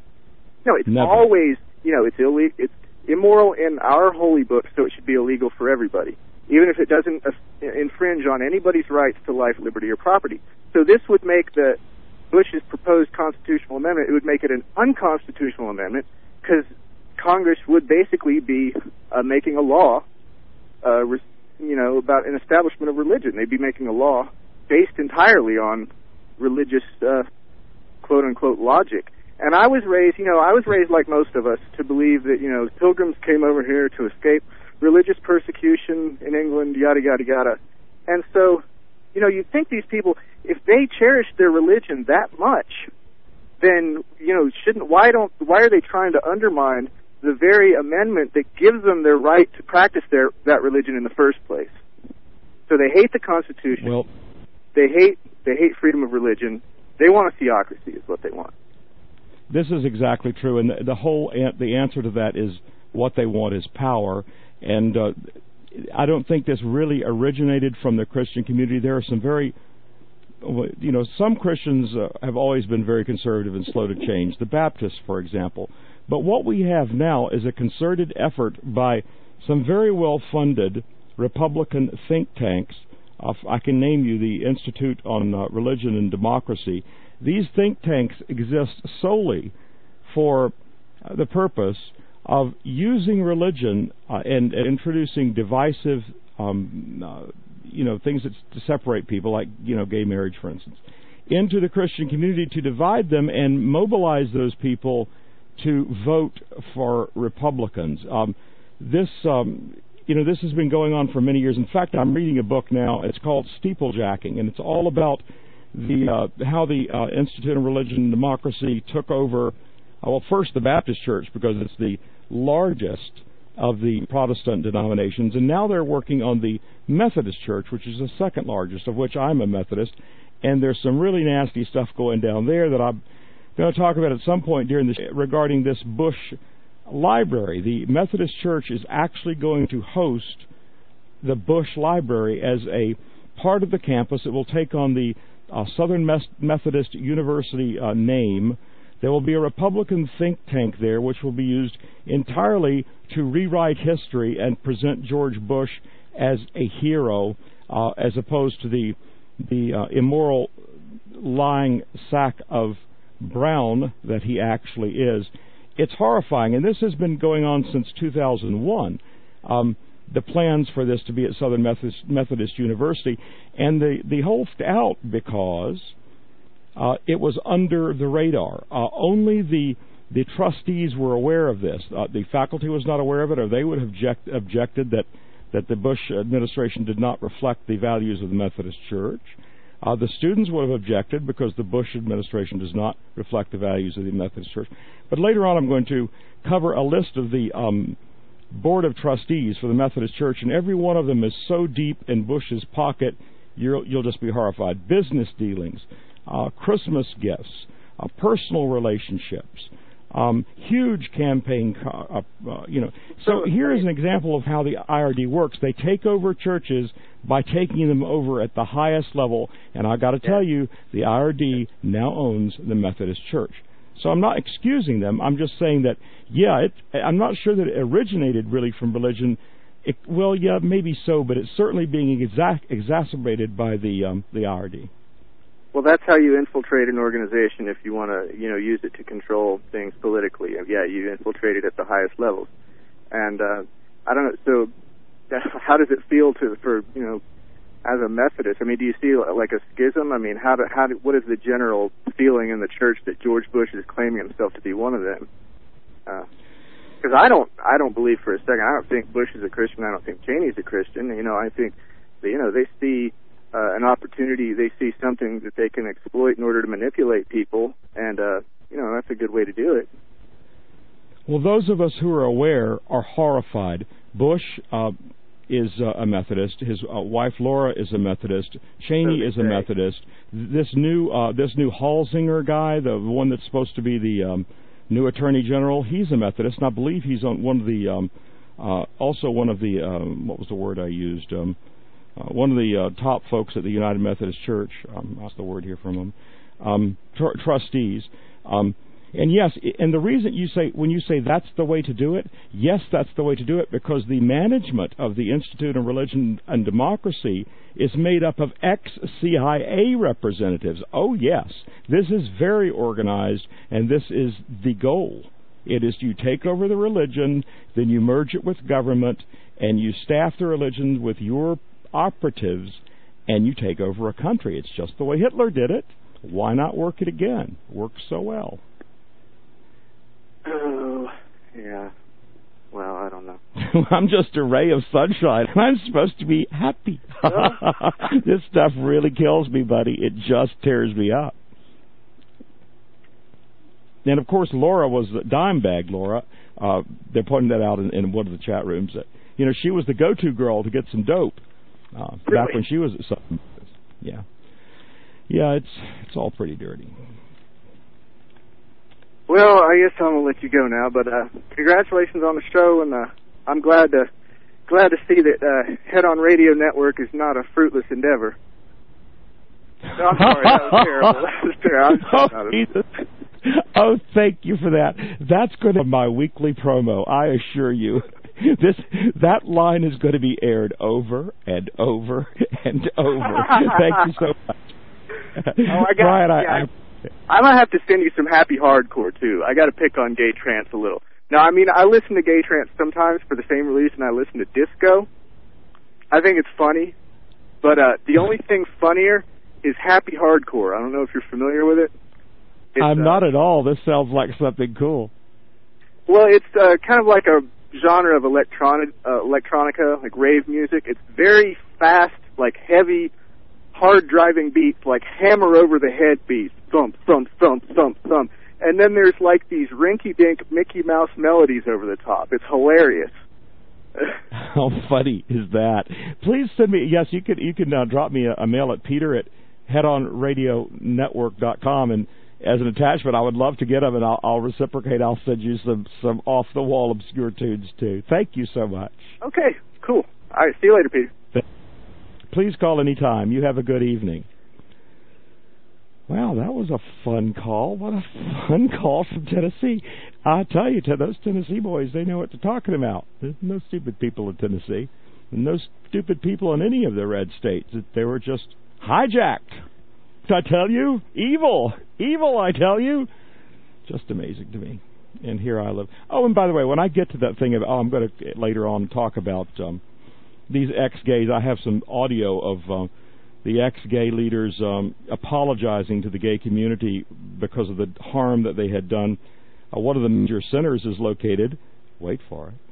No, it's Never. always, you know, it's illegal, it's immoral in our holy book, so it should be illegal for everybody, even if it doesn't uh, infringe on anybody's rights to life, liberty, or property. So this would make the Bush's proposed constitutional amendment, it would make it an unconstitutional amendment, because Congress would basically be uh, making a law, uh, res- you know, about an establishment of religion. They'd be making a law based entirely on religious, uh, quote-unquote, logic. And I was raised, you know, I was raised like most of us to believe that, you know, pilgrims came over here to escape religious persecution in England, yada, yada, yada. And so, you know, you'd think these people, if they cherish their religion that much, then, you know, shouldn't, why don't, why are they trying to undermine the very amendment that gives them their right to practice their, that religion in the first place? So they hate the Constitution. Well, They hate they hate freedom of religion. They want a theocracy is what they want. This is exactly true, and the, the whole an- the answer to that is what they want is power. And uh, I don't think this really originated from the Christian community. There are some very, you know, some Christians uh, have always been very conservative and slow to change. The Baptists, for example. But what we have now is a concerted effort by some very well-funded Republican think tanks. Uh, I can name you the Institute on uh, Religion and Democracy. These think tanks exist solely for uh, the purpose of using religion uh, and, and introducing divisive, um, uh, you know, things that to separate people, like, you know, gay marriage, for instance, into the Christian community to divide them and mobilize those people to vote for Republicans. Um, this, um, you know, this has been going on for many years. In fact, I'm reading a book now. It's called Steeplejacking, and it's all about the uh, how the uh, Institute of Religion and Democracy took over. Uh, well, first the Baptist Church, because it's the largest of the Protestant denominations, and now they're working on the Methodist Church, which is the second largest, of which I'm a Methodist. And there's some really nasty stuff going down there that I'm going to talk about at some point during this regarding this Bush Library. The Methodist Church is actually going to host the Bush Library as a part of the campus. It will take on the uh, Southern Methodist University uh, name. There will be a Republican think tank there, which will be used entirely to rewrite history and present George Bush as a hero, uh, as opposed to the the uh, immoral, lying sack of Brown that he actually is. It's horrifying, and this has been going on since two thousand one. Um, the plans for this to be at Southern Methodist, Methodist University, and the the whole out because uh, it was under the radar. Uh, only the the trustees were aware of this. Uh, the faculty was not aware of it, or they would have object, objected that that the Bush administration did not reflect the values of the Methodist Church. Uh, the students would have objected because the Bush administration does not reflect the values of the Methodist Church. But later on I'm going to cover a list of the um, Board of Trustees for the Methodist Church, and every one of them is so deep in Bush's pocket, you'll, you'll just be horrified. Business dealings, uh, Christmas gifts, uh, personal relationships, Um, huge campaign, uh, uh, you know. So here is an example of how the I R D works. They take over churches by taking them over at the highest level, and I got to tell you, the I R D now owns the Methodist Church. So I'm not excusing them. I'm just saying that, yeah, it, I'm not sure that it originated really from religion. It, well, yeah, maybe so, but it's certainly being exact, exacerbated by the um, the I R D. Well, that's how you infiltrate an organization if you want to, you know, use it to control things politically. Yeah, you infiltrate it at the highest levels. And uh, I don't know. So, how does it feel to, for you know, as a Methodist? I mean, do you see like a schism? I mean, how do, how do, what is the general feeling in the church that George Bush is claiming himself to be one of them? Because uh, I don't, I don't believe for a second. I don't think Bush is a Christian. I don't think Cheney's a Christian. You know, I think, you know, they see. Uh, an opportunity, they see something that they can exploit in order to manipulate people, and, uh, you know, that's a good way to do it. Well, those of us who are aware are horrified. Bush uh, is uh, a Methodist. His uh, wife, Laura, is a Methodist. Cheney is a Methodist. This new uh, this new Halsinger guy, the one that's supposed to be the um, new Attorney General, he's a Methodist, and I believe he's on one of the, um, uh, also one of the, um, what was the word I used, um, Uh, one of the uh, top folks at the United Methodist Church, um, that's the word here from them, um, tr- trustees. Um, and yes, and the reason you say, when you say that's the way to do it, yes, that's the way to do it, because the management of the Institute of Religion and Democracy is made up of ex-C I A representatives. Oh, yes, this is very organized, and this is the goal. It is you take over the religion, then you merge it with government, and you staff the religion with your operatives, and you take over a country. It's just the way Hitler did it. Why not work it again? Works so well. Oh, yeah. Well, I don't know. I'm just a ray of sunshine. I'm supposed to be happy. This stuff really kills me, buddy. It just tears me up. And, of course, Laura was the dime bag, Laura. Uh, they're pointing that out in, in one of the chat rooms. That, you know, she was the go-to girl to get some dope. Uh, really? Back when she was at Southern. Yeah. Yeah, it's it's all pretty dirty. Well, I guess I'm gonna let you go now, but uh, congratulations on the show, and uh, I'm glad to glad to see that uh, Head On Radio Network is not a fruitless endeavor. No, I'm sorry, that was terrible. That was terrible. Oh, Jesus. Oh, thank you for that. That's going to be my weekly promo, I assure you. This that line is going to be aired over and over and over. Thank you so much. Oh, I got, Brian, yeah, I, I, I'm gonna have to send you some happy hardcore too. I got to pick on gay trance a little. Now, I mean, I listen to gay trance sometimes for the same reason I listen to disco. I think it's funny, but uh, the only thing funnier is happy hardcore. I don't know if you're familiar with it. It's, I'm uh, not at all. This sounds like something cool. Well, it's uh, kind of like a genre of electronic uh, electronica, like rave music. It's very fast, like heavy, hard driving beats, like hammer over the head beats, thump, thump, thump, thump, thump. And then there's like these rinky-dink Mickey Mouse melodies over the top. It's hilarious. How funny is that? Please send me. Yes, you could. You can uh, drop me a, a mail at Peter at head on radio network dot com, and as an attachment, I would love to get them, and I'll, I'll reciprocate. I'll send you some some off the wall obscure tunes too. Thank you so much. Okay, cool. All right, see you later, Peter. Please call anytime. You have a good evening. Wow, that was a fun call. What a fun call from Tennessee. I tell you, to those Tennessee boys, they know what they're talking about. There's no stupid people in Tennessee, and no stupid people in any of the red states. They were just hijacked. I tell you, evil, evil, I tell you. Just amazing to me. And here I live. Oh, and by the way, when I get to that thing of, oh, I'm going to later on talk about um, these ex-gays, I have some audio of uh, the ex-gay leaders um, apologizing to the gay community because of the harm that they had done. Uh, one of the major centers is located, wait for it,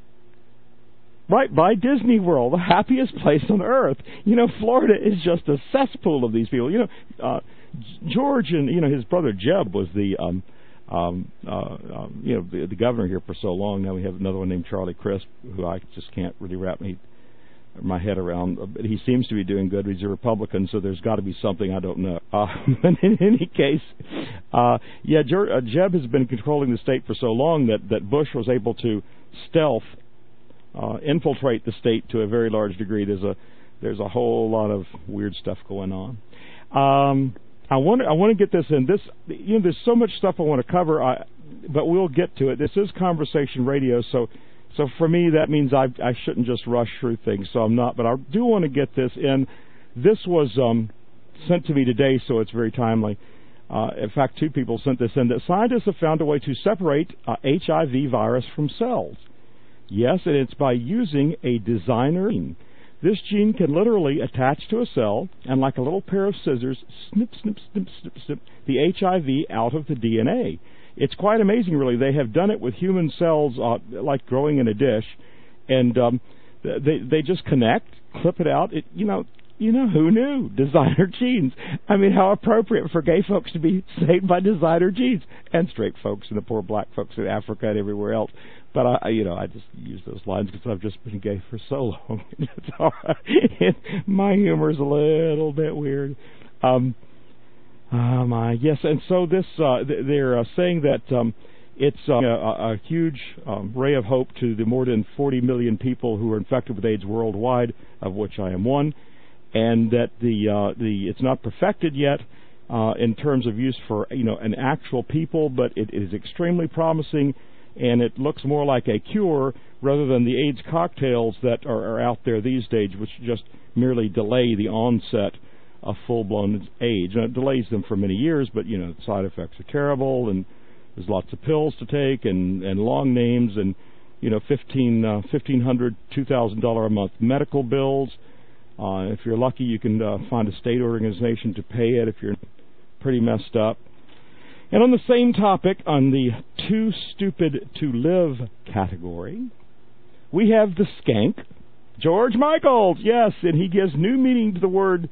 right by Disney World, the happiest place on earth. You know, Florida is just a cesspool of these people. You know, uh, George and, you know, his brother Jeb was the, um, um, uh, um, you know, the, the governor here for so long. Now we have another one named Charlie Crisp, who I just can't really wrap me my head around. But he seems to be doing good. He's a Republican, so there's got to be something I don't know. Uh, but in any case, uh, yeah, Jer- uh, Jeb has been controlling the state for so long that, that Bush was able to stealth Uh, infiltrate the state to a very large degree. There's a there's a whole lot of weird stuff going on. Um, I want I want to get this in. This you know there's so much stuff I want to cover, I, but we'll get to it. This is conversation radio, so so for me that means I I shouldn't just rush through things. So I'm not, but I do want to get this in. This was um, sent to me today, so it's very timely. Uh, in fact, two people sent this in. That scientists have found a way to separate uh, H I V virus from cells. Yes, and it's by using a designer gene. This gene can literally attach to a cell and, like a little pair of scissors, snip, snip, snip, snip, snip the H I V out of the D N A. It's quite amazing, really. They have done it with human cells, uh, like growing in a dish, and um, they they just connect, clip it out. It, you know, you know who knew? Designer genes. I mean, how appropriate for gay folks to be saved by designer genes, and straight folks and the poor black folks in Africa and everywhere else. But I, you know, I just use those lines because I've just been gay for so long. It's all right. My humor is a little bit weird. Um, uh, my yes, and so this uh, they're uh, saying that um, it's uh, a, a huge um, ray of hope to the more than forty million people who are infected with AIDS worldwide, of which I am one, and that the uh, the it's not perfected yet uh, in terms of use for you know an actual people, but it is extremely promising. And it looks more like a cure rather than the AIDS cocktails that are, are out there these days, which just merely delay the onset of full-blown AIDS. And it delays them for many years, but, you know, the side effects are terrible, and there's lots of pills to take and, and long names and, you know, fifteen, uh, fifteen hundred dollars, two thousand dollars a month medical bills. Uh, if you're lucky, you can uh, find a state organization to pay it if you're pretty messed up. And on the same topic, on the too stupid to live category, we have the skank, George Michaels. Yes, and he gives new meaning to the word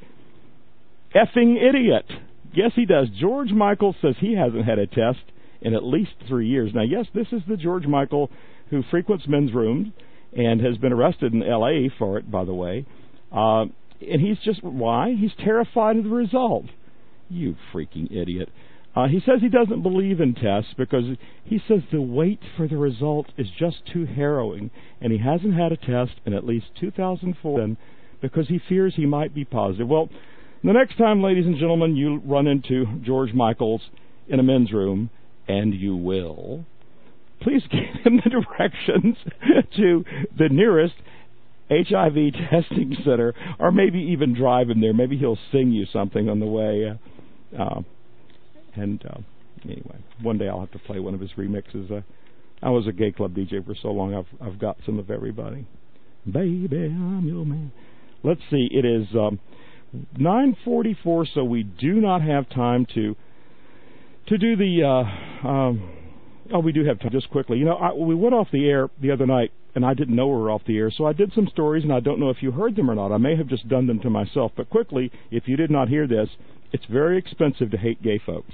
effing idiot. Yes, he does. George Michael says he hasn't had a test in at least three years. Now, yes, this is the George Michael who frequents men's rooms and has been arrested in L A for it, by the way. Uh, and he's just, why? He's terrified of the result. You freaking idiot. Uh, he says he doesn't believe in tests because he says the wait for the result is just too harrowing, and he hasn't had a test in at least two thousand four because he fears he might be positive. Well, the next time, ladies and gentlemen, you run into George Michaels in a men's room, and you will, please give him the directions to the nearest H I V testing center, or maybe even drive him there. Maybe he'll sing you something on the way. Uh, uh, And uh, anyway, one day I'll have to play one of his remixes. Uh, I was a gay club D J for so long, I've I've got some of everybody. Baby, I'm your man. Let's see, it is um, nine forty-four, so we do not have time to to do the uh, um, Oh, we do have time. Just quickly. You know, I, we went off the air the other night, and I didn't know we were off the air, so I did some stories, and I don't know if you heard them or not. I may have just done them to myself. But quickly, if you did not hear this, it's very expensive to hate gay folks.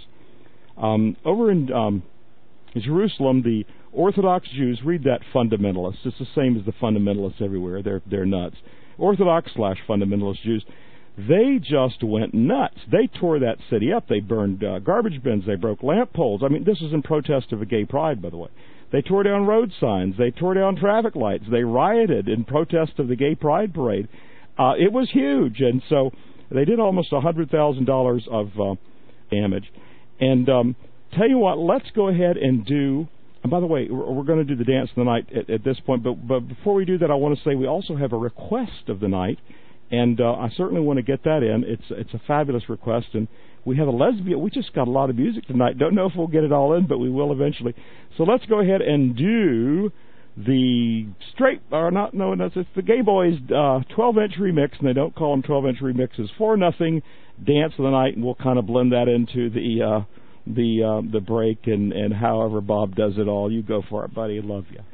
Um, over in um, Jerusalem, the Orthodox Jews, read that fundamentalists. It's the same as the fundamentalists everywhere. They're, they're nuts. Orthodox slash fundamentalist Jews, they just went nuts. They tore that city up. They burned uh, garbage bins. They broke lamp poles. I mean, this is in protest of a gay pride, by the way. They tore down road signs. They tore down traffic lights. They rioted in protest of the gay pride parade. Uh, it was huge, and so they did almost one hundred thousand dollars of uh, damage. And um, tell you what, let's go ahead and do... And by the way, we're, we're going to do the dance of the night at, at this point, but, but before we do that, I want to say we also have a request of the night. And uh, I certainly want to get that in. It's it's a fabulous request, and we have a lesbian. We just got a lot of music tonight. Don't know if we'll get it all in, but we will eventually. So let's go ahead and do the straight, or not, no, no, it's the Gay Boys uh, twelve-inch remix, and they don't call them twelve-inch remixes. For Nothing, Dance of the Night, and we'll kind of blend that into the uh, the uh, the break, and, and however Bob does it all. You go for it, buddy. Love you.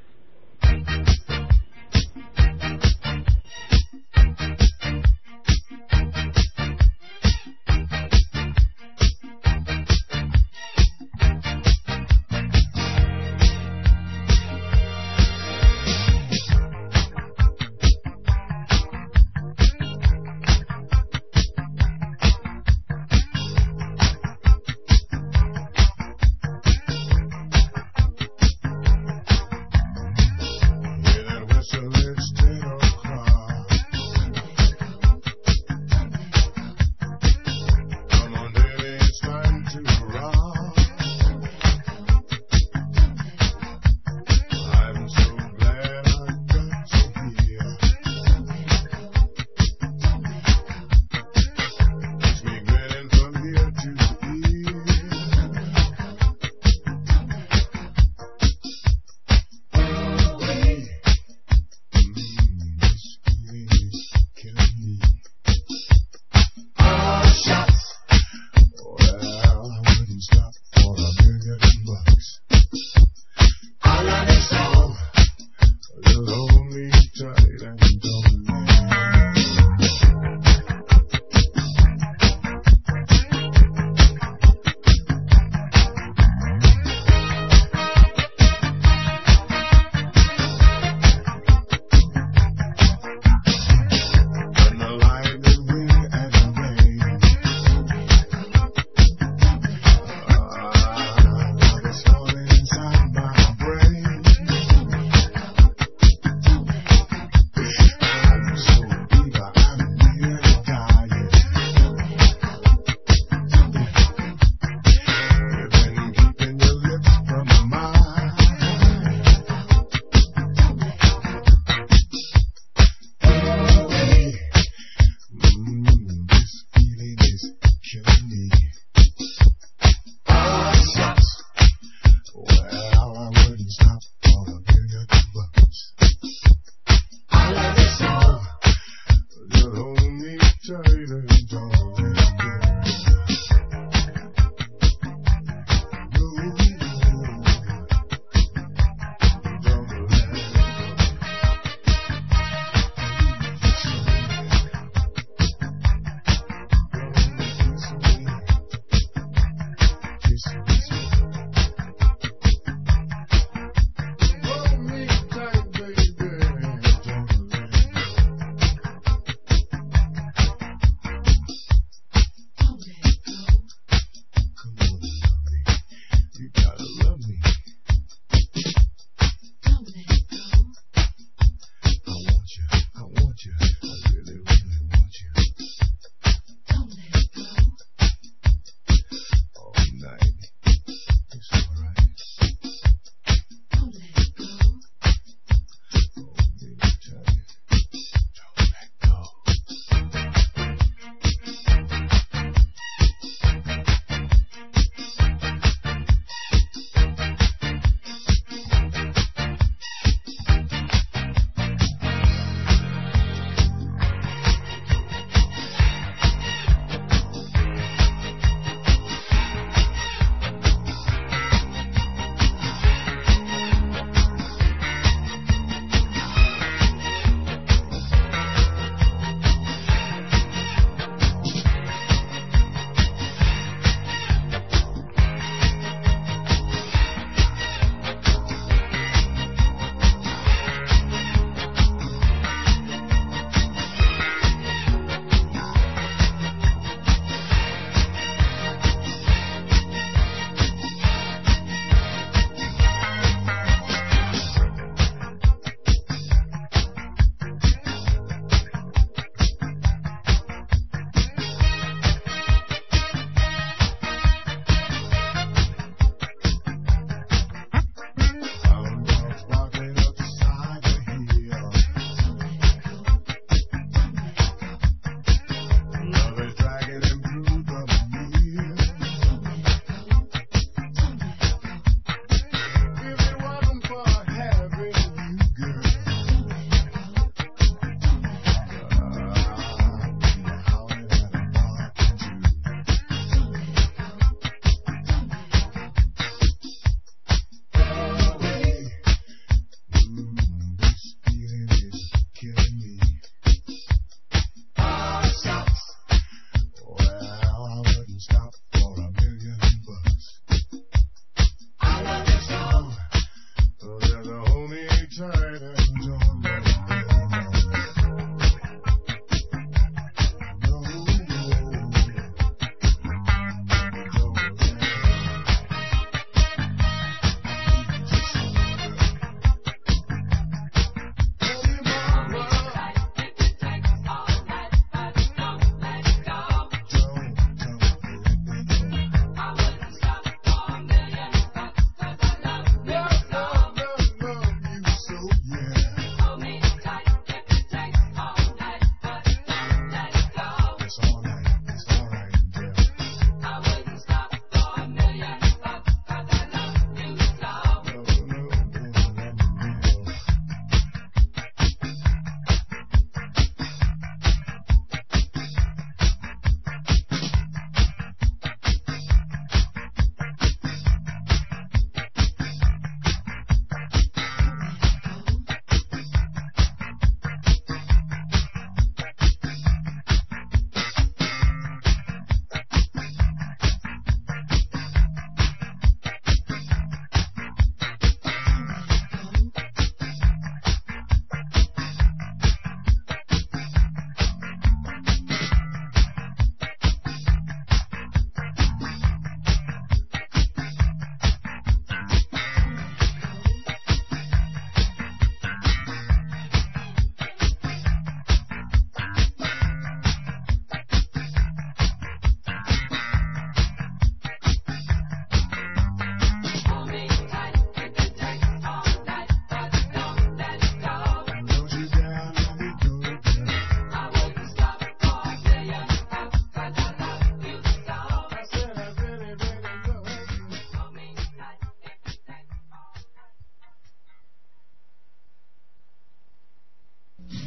Stop.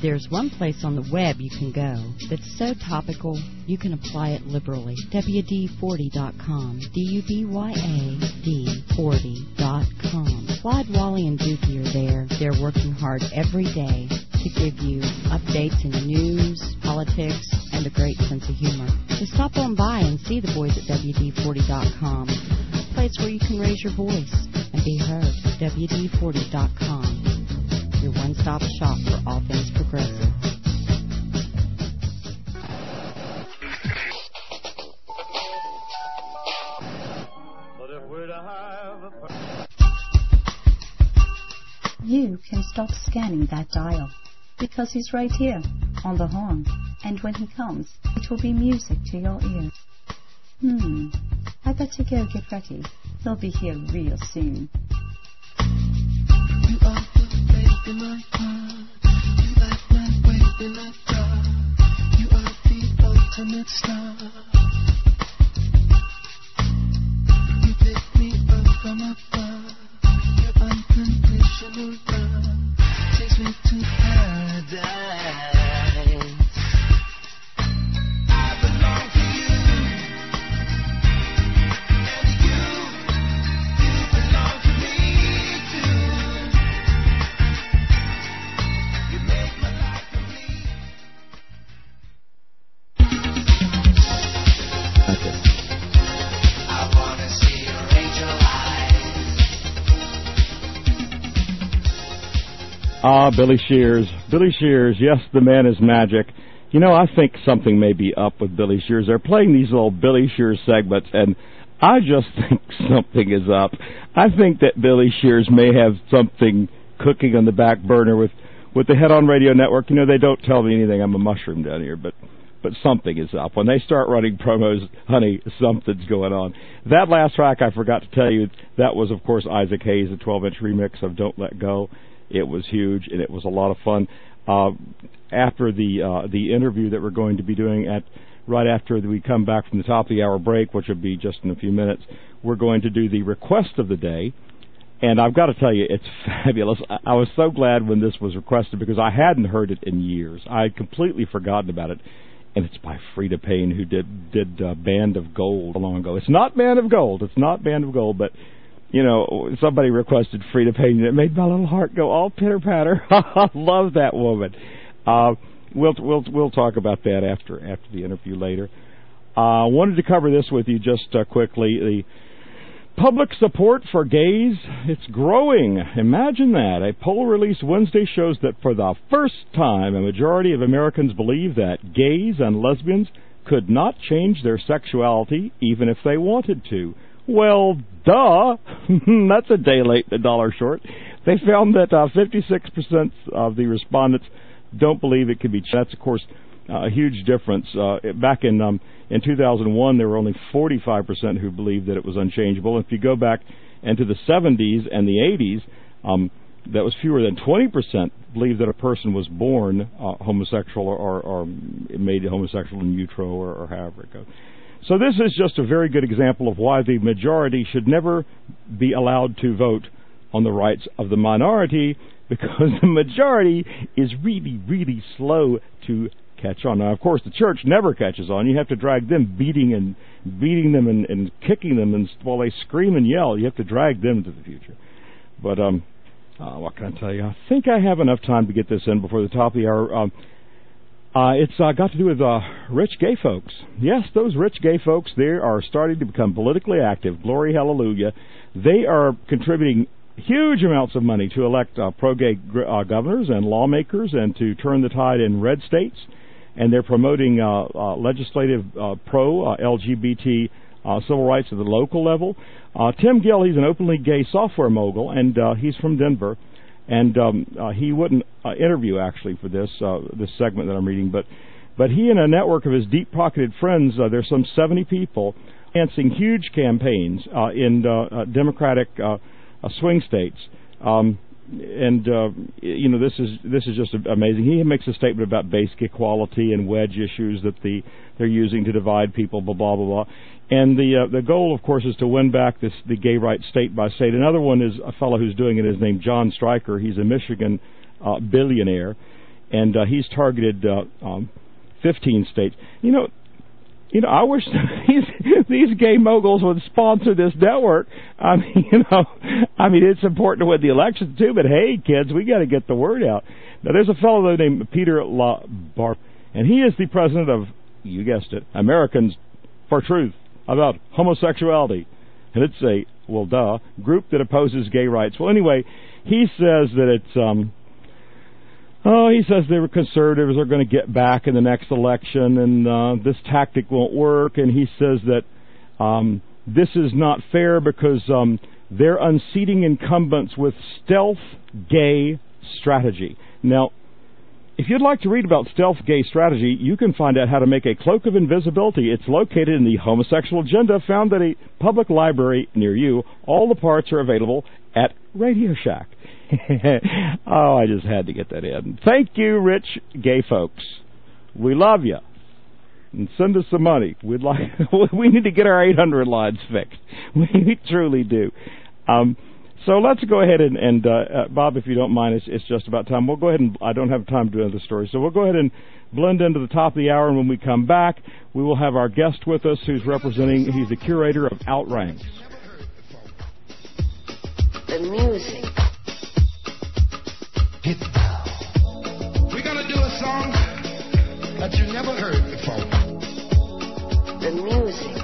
There's one place on the web you can go that's so topical you can apply it liberally. W D forty dot com. D U B Y A D forty dot com. Clyde, Wally, and Dookie are there. They're working hard every day to give you updates in news, politics, and a great sense of humor. So stop on by and see the boys at W D forty dot com. A place where you can raise your voice and be heard. W D forty dot com. Your one-stop shop for all things progressive. You can stop scanning that dial, because he's right here, on the horn, and when he comes, it will be music to your ears. Hmm, I better go get ready. He'll be here real soon. You are the faith in my heart. You light my way in the dark. You are the ultimate star. You pick me up from afar. Your unconditional love takes me to paradise. I belong to you, and you, you belong to me too. You make my life complete. I wanna see your angel eyes. Ah, Billy Shears. Billy Shears, yes, the man is magic. You know, I think something may be up with Billy Shears. They're playing these little Billy Shears segments, and I just think something is up. I think that Billy Shears may have something cooking on the back burner with, with the Head On Radio Network. You know, they don't tell me anything. I'm a mushroom down here, but but something is up. When they start running promos, honey, something's going on. That last track, I forgot to tell you, that was, of course, Isaac Hayes, a twelve-inch remix of Don't Let Go. It was huge, and it was a lot of fun. Uh, after the uh, the interview that we're going to be doing at right after we come back from the top of the hour break, which will be just in a few minutes, we're going to do the request of the day. And I've got to tell you, it's fabulous. I, I was so glad when this was requested because I hadn't heard it in years. I had completely forgotten about it. And it's by Frida Payne, who did did uh, Band of Gold long ago. It's not Band of Gold. It's not Band of Gold, but you know, somebody requested Frida Payne, and it made my little heart go all pitter-patter. I love that woman. Uh, we'll we'll we'll talk about that after after the interview later. I uh, wanted to cover this with you just uh, quickly. The public support for gays, it's growing. Imagine that. A poll released Wednesday shows that for the first time, a majority of Americans believe that gays and lesbians could not change their sexuality even if they wanted to. Well, duh. That's a day late and a dollar short. They found that uh, fifty-six percent of the respondents don't believe it could be changed. That's, of course, uh, a huge difference. Uh, back in um, in two thousand one, there were only forty-five percent who believed that it was unchangeable. If you go back into the seventies and the eighties, um, that was fewer than twenty percent believed that a person was born uh, homosexual or, or, or made homosexual in utero or, or however it goes. So this is just a very good example of why the majority should never be allowed to vote on the rights of the minority, because the majority is really, really slow to catch on. Now, of course, the church never catches on. You have to drag them, beating and beating them and, and kicking them, and while they scream and yell, you have to drag them to the future. But um, uh, what can I tell you? I think I have enough time to get this in before the top of the hour. Um, Uh, it's uh, got to do with uh, rich gay folks. Yes, those rich gay folks, they are starting to become politically active. Glory, hallelujah. They are contributing huge amounts of money to elect uh, pro-gay uh, governors and lawmakers and to turn the tide in red states. And they're promoting uh, uh, legislative uh, pro-L G B T uh, civil rights at the local level. Uh, Tim Gill, he's an openly gay software mogul, and uh, he's from Denver. And um, uh, he wouldn't uh, interview, actually, for this uh, this segment that I'm reading. But but he and a network of his deep-pocketed friends, uh, there's some seventy people, financing huge campaigns uh, in uh, uh, Democratic uh, uh, swing states. Um, and, uh, you know, this is this is just amazing. He makes a statement about basic equality and wedge issues that the they're using to divide people, blah, blah, blah, blah. And the uh, the goal, of course, is to win back this the gay rights state by state. Another one is a fellow who's doing it is named John Stryker. He's a Michigan uh, billionaire. and uh, he's targeted uh, um, fifteen states. You know, you know, I wish these these gay moguls would sponsor this network. I mean, you know, I mean, it's important to win the election too. But hey, kids, we got to get the word out. Now, there's a fellow named Peter LaBarre, and he is the president of, you guessed it, Americans for Truth about homosexuality, and it's a well, duh, group that opposes gay rights. Well, anyway, he says that it's um. Oh, he says they were conservatives are going to get back in the next election, and uh, this tactic won't work. And he says that um, this is not fair because um, they're unseating incumbents with stealth gay strategy. Now, if you'd like to read about stealth gay strategy, you can find out how to make a cloak of invisibility. It's located in the Homosexual Agenda, found at a public library near you. All the parts are available at Radio Shack. Oh, I just had to get that in. Thank you, rich gay folks. We love you. And send us some money. We'd like. We need to get our eight hundred lines fixed. We truly do. Um, so let's go ahead and, and uh, uh, Bob, if you don't mind, it's, it's just about time. We'll go ahead and, I don't have time to do another story, so we'll go ahead and blend into the top of the hour, and when we come back, we will have our guest with us who's representing, he's the curator of Outranks. The music. Hit down. We're going to do a song that you never heard before. The music.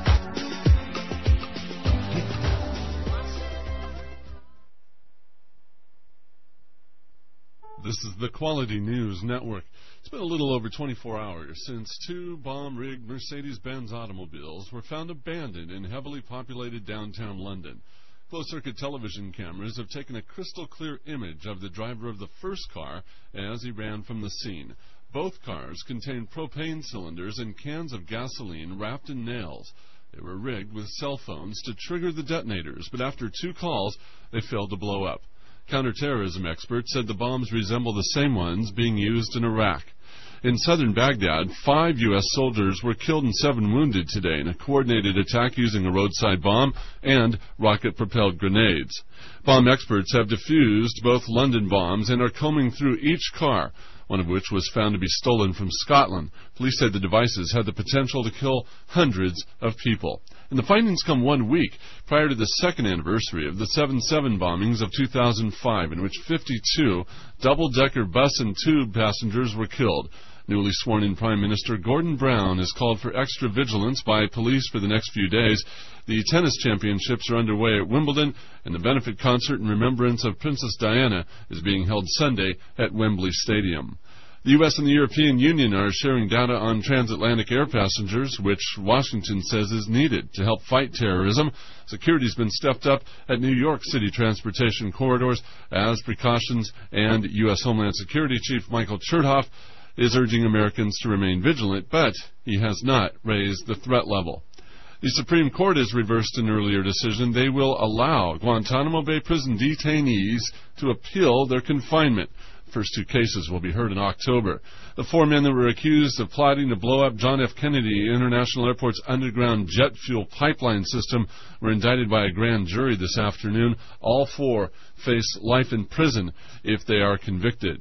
This is the Quality News Network. It's been a little over twenty-four hours since two bomb-rigged Mercedes-Benz automobiles were found abandoned in heavily populated downtown London. Closed-circuit television cameras have taken a crystal-clear image of the driver of the first car as he ran from the scene. Both cars contained propane cylinders and cans of gasoline wrapped in nails. They were rigged with cell phones to trigger the detonators, but after two calls, they failed to blow up. Counterterrorism experts said the bombs resemble the same ones being used in Iraq. In southern Baghdad, five U S soldiers were killed and seven wounded today in a coordinated attack using a roadside bomb and rocket-propelled grenades. Bomb experts have defused both London bombs and are combing through each car, one of which was found to be stolen from Scotland. Police said the devices had the potential to kill hundreds of people. And the findings come one week prior to the second anniversary of the seven seven bombings of two thousand five, in which fifty-two double-decker bus and tube passengers were killed. Newly sworn-in Prime Minister Gordon Brown has called for extra vigilance by police for the next few days. The tennis championships are underway at Wimbledon, and the benefit concert in remembrance of Princess Diana is being held Sunday at Wembley Stadium. The U S and the European Union are sharing data on transatlantic air passengers, which Washington says is needed to help fight terrorism. Security's been stepped up at New York City transportation corridors as precautions, and U S Homeland Security Chief Michael Chertoff is urging Americans to remain vigilant, but he has not raised the threat level. The Supreme Court has reversed an earlier decision. They will allow Guantanamo Bay prison detainees to appeal their confinement. The first two cases will be heard in October. The four men that were accused of plotting to blow up John F. Kennedy International Airport's underground jet fuel pipeline system were indicted by a grand jury this afternoon. All four face life in prison if they are convicted.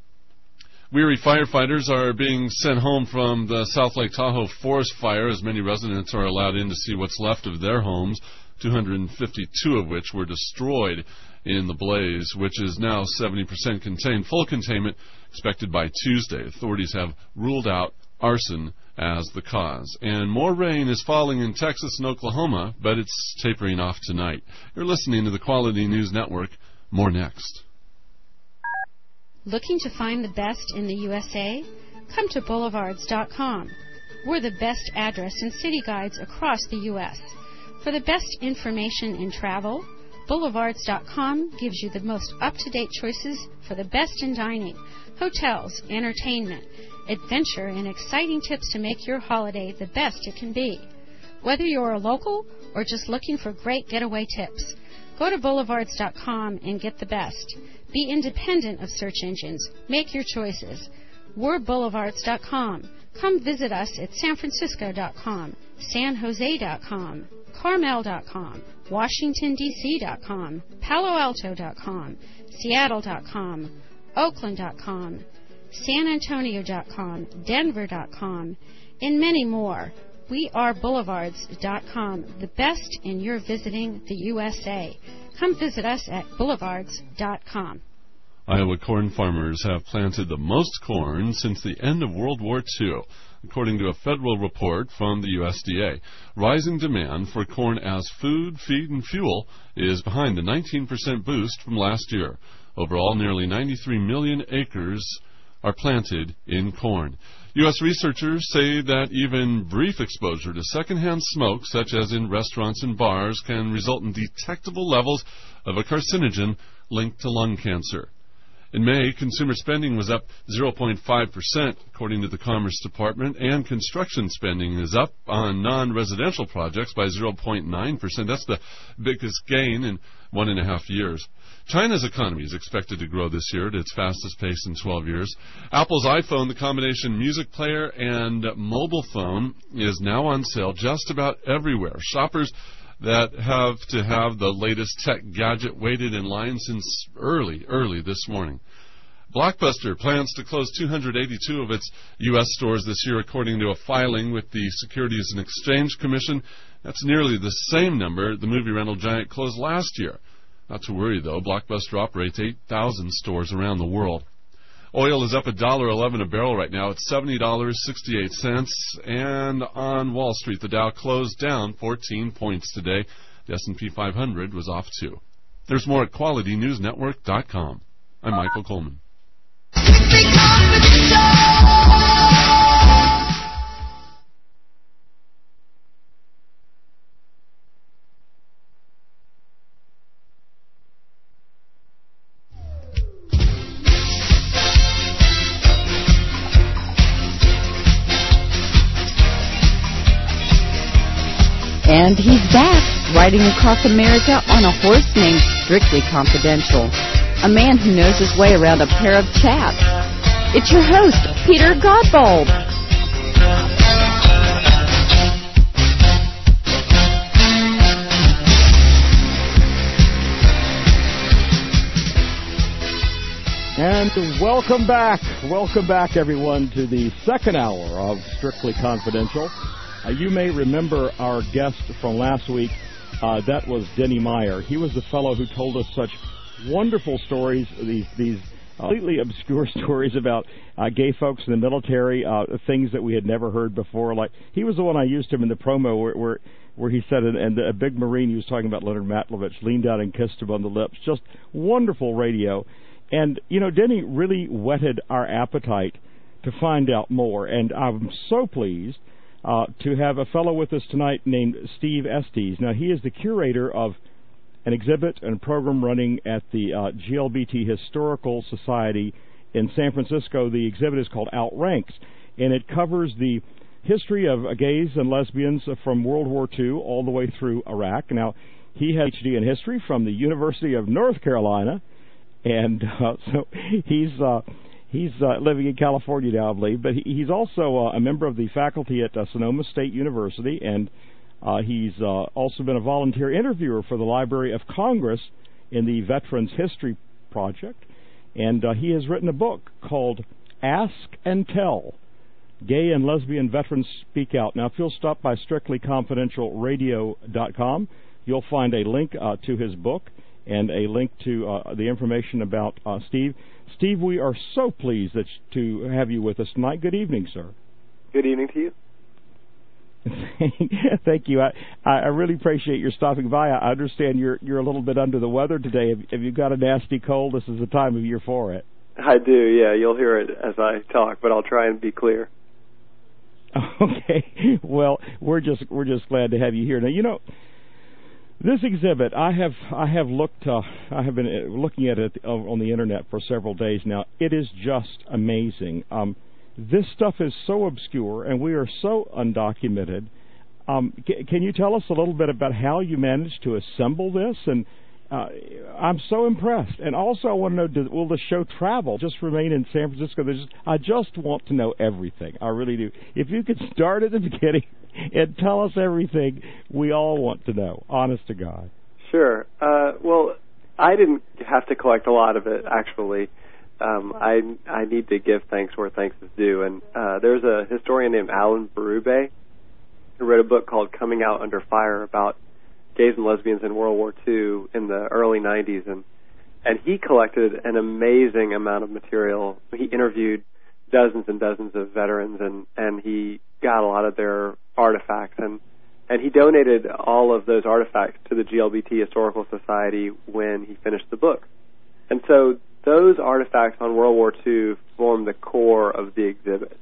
Weary firefighters are being sent home from the South Lake Tahoe forest fire as many residents are allowed in to see what's left of their homes, two hundred fifty-two of which were destroyed in the blaze, which is now seventy percent contained. Full containment expected by Tuesday. Authorities have ruled out arson as the cause. And more rain is falling in Texas and Oklahoma, but it's tapering off tonight. You're listening to the Quality News Network. More next. Looking to find the best in the U S A? Come to boulevards dot com. We're the best address in city guides across the U S For the best information in travel, boulevards dot com gives you the most up-to-date choices for the best in dining, hotels, entertainment, adventure, and exciting tips to make your holiday the best it can be. Whether you're a local or just looking for great getaway tips, go to boulevards dot com and get the best. Be independent of search engines. Make your choices. We're boulevards dot com. Come visit us at san francisco dot com, san jose dot com, carmel dot com, washington d c dot com, palo alto dot com, seattle dot com, oakland dot com, San Antonio dot com, Denver dot com, and many more. We are Boulevards dot com, the best in your visiting the U S A. Come visit us at Boulevards dot com. Iowa corn farmers have planted the most corn since the end of World War Two, according to a federal report from the U S D A. Rising demand for corn as food, feed, and fuel is behind the nineteen percent boost from last year. Overall, nearly ninety-three million acres are planted in corn. U S researchers say that even brief exposure to secondhand smoke, such as in restaurants and bars, can result in detectable levels of a carcinogen linked to lung cancer. In May, consumer spending was up zero point five percent, according to the Commerce Department, and construction spending is up on non-residential projects by zero point nine percent. That's the biggest gain in one and a half years. China's economy is expected to grow this year at its fastest pace in twelve years. Apple's iPhone, the combination music player and mobile phone, is now on sale just about everywhere. Shoppers that have to have the latest tech gadget waited in line since early, early this morning. Blockbuster plans to close two hundred eighty-two of its U S stores this year, according to a filing with the Securities and Exchange Commission. That's nearly the same number the movie rental giant closed last year. Not to worry, though. Blockbuster operates eight thousand stores around the world. Oil is up one dollar and eleven cents a barrel right now. It's seventy dollars and sixty-eight cents. And on Wall Street, the Dow closed down fourteen points today. The S and P five hundred was off two. There's more at quality news network dot com. I'm Michael Coleman. And he's back, riding across America on a horse named Strictly Confidential. A man who knows his way around a pair of chaps. It's your host, Peter Godbold. And welcome back. Welcome back, everyone, to the second hour of Strictly Confidential. Uh, you may remember our guest from last week. Uh, that was Denny Meyer. He was the fellow who told us such wonderful stories, these these completely obscure stories about uh, gay folks in the military, uh, things that we had never heard before. Like he was the one I used him in the promo where where, where he said, and, and a big Marine, he was talking about Leonard Matlovich, leaned down and kissed him on the lips. Just wonderful radio. And, you know, Denny really whetted our appetite to find out more. And I'm so pleased Uh, to have a fellow with us tonight named Steve Estes. Now, he is the curator of an exhibit and program running at the uh, G L B T Historical Society in San Francisco. The exhibit is called Outranks, and it covers the history of uh, gays and lesbians from World War Two all the way through Iraq. Now, he has a P H D in history from the University of North Carolina, and uh, so he's... Uh, He's uh, living in California now, I believe, but he, he's also uh, a member of the faculty at uh, Sonoma State University, and uh, he's uh, also been a volunteer interviewer for the Library of Congress in the Veterans History Project, and uh, he has written a book called Ask and Tell, Gay and Lesbian Veterans Speak Out. Now, if you'll stop by strictly confidential radio dot com, you'll find a link uh, to his book and a link to uh, the information about uh, Steve. Steve, we are so pleased that to have you with us tonight. Good evening, sir. Good evening to you. Thank you. I, I really appreciate your stopping by. I understand you're you're a little bit under the weather today. Have, have you got a nasty cold? This is the time of year for it. I do, yeah. You'll hear it as I talk, but I'll try and be clear. Okay. Well, we're just we're just glad to have you here. Now, you know, this exhibit, I have I have looked, uh, I have been looking at it on the internet for several days now. It is just amazing. Um, this stuff is so obscure, and we are so undocumented. Um, c- can you tell us a little bit about how you managed to assemble this? And uh, I'm so impressed. And also, I want to know: do, will the show travel? Just remain in San Francisco? Just, I just want to know everything. I really do. If you could start at the beginning and tell us everything we all want to know, honest to God. Sure. Uh, well, I didn't have to collect a lot of it, actually. um, I I need to give thanks where thanks is due. And uh, there's a historian named Alan Berube who wrote a book called Coming Out Under Fire about gays and lesbians in World War Two in the early nineties, and and he collected an amazing amount of material. He interviewed dozens and dozens of veterans, and, and he got a lot of their artifacts, and, and he donated all of those artifacts to the G L B T Historical Society when he finished the book. And so those artifacts on World War Two form the core of the exhibit.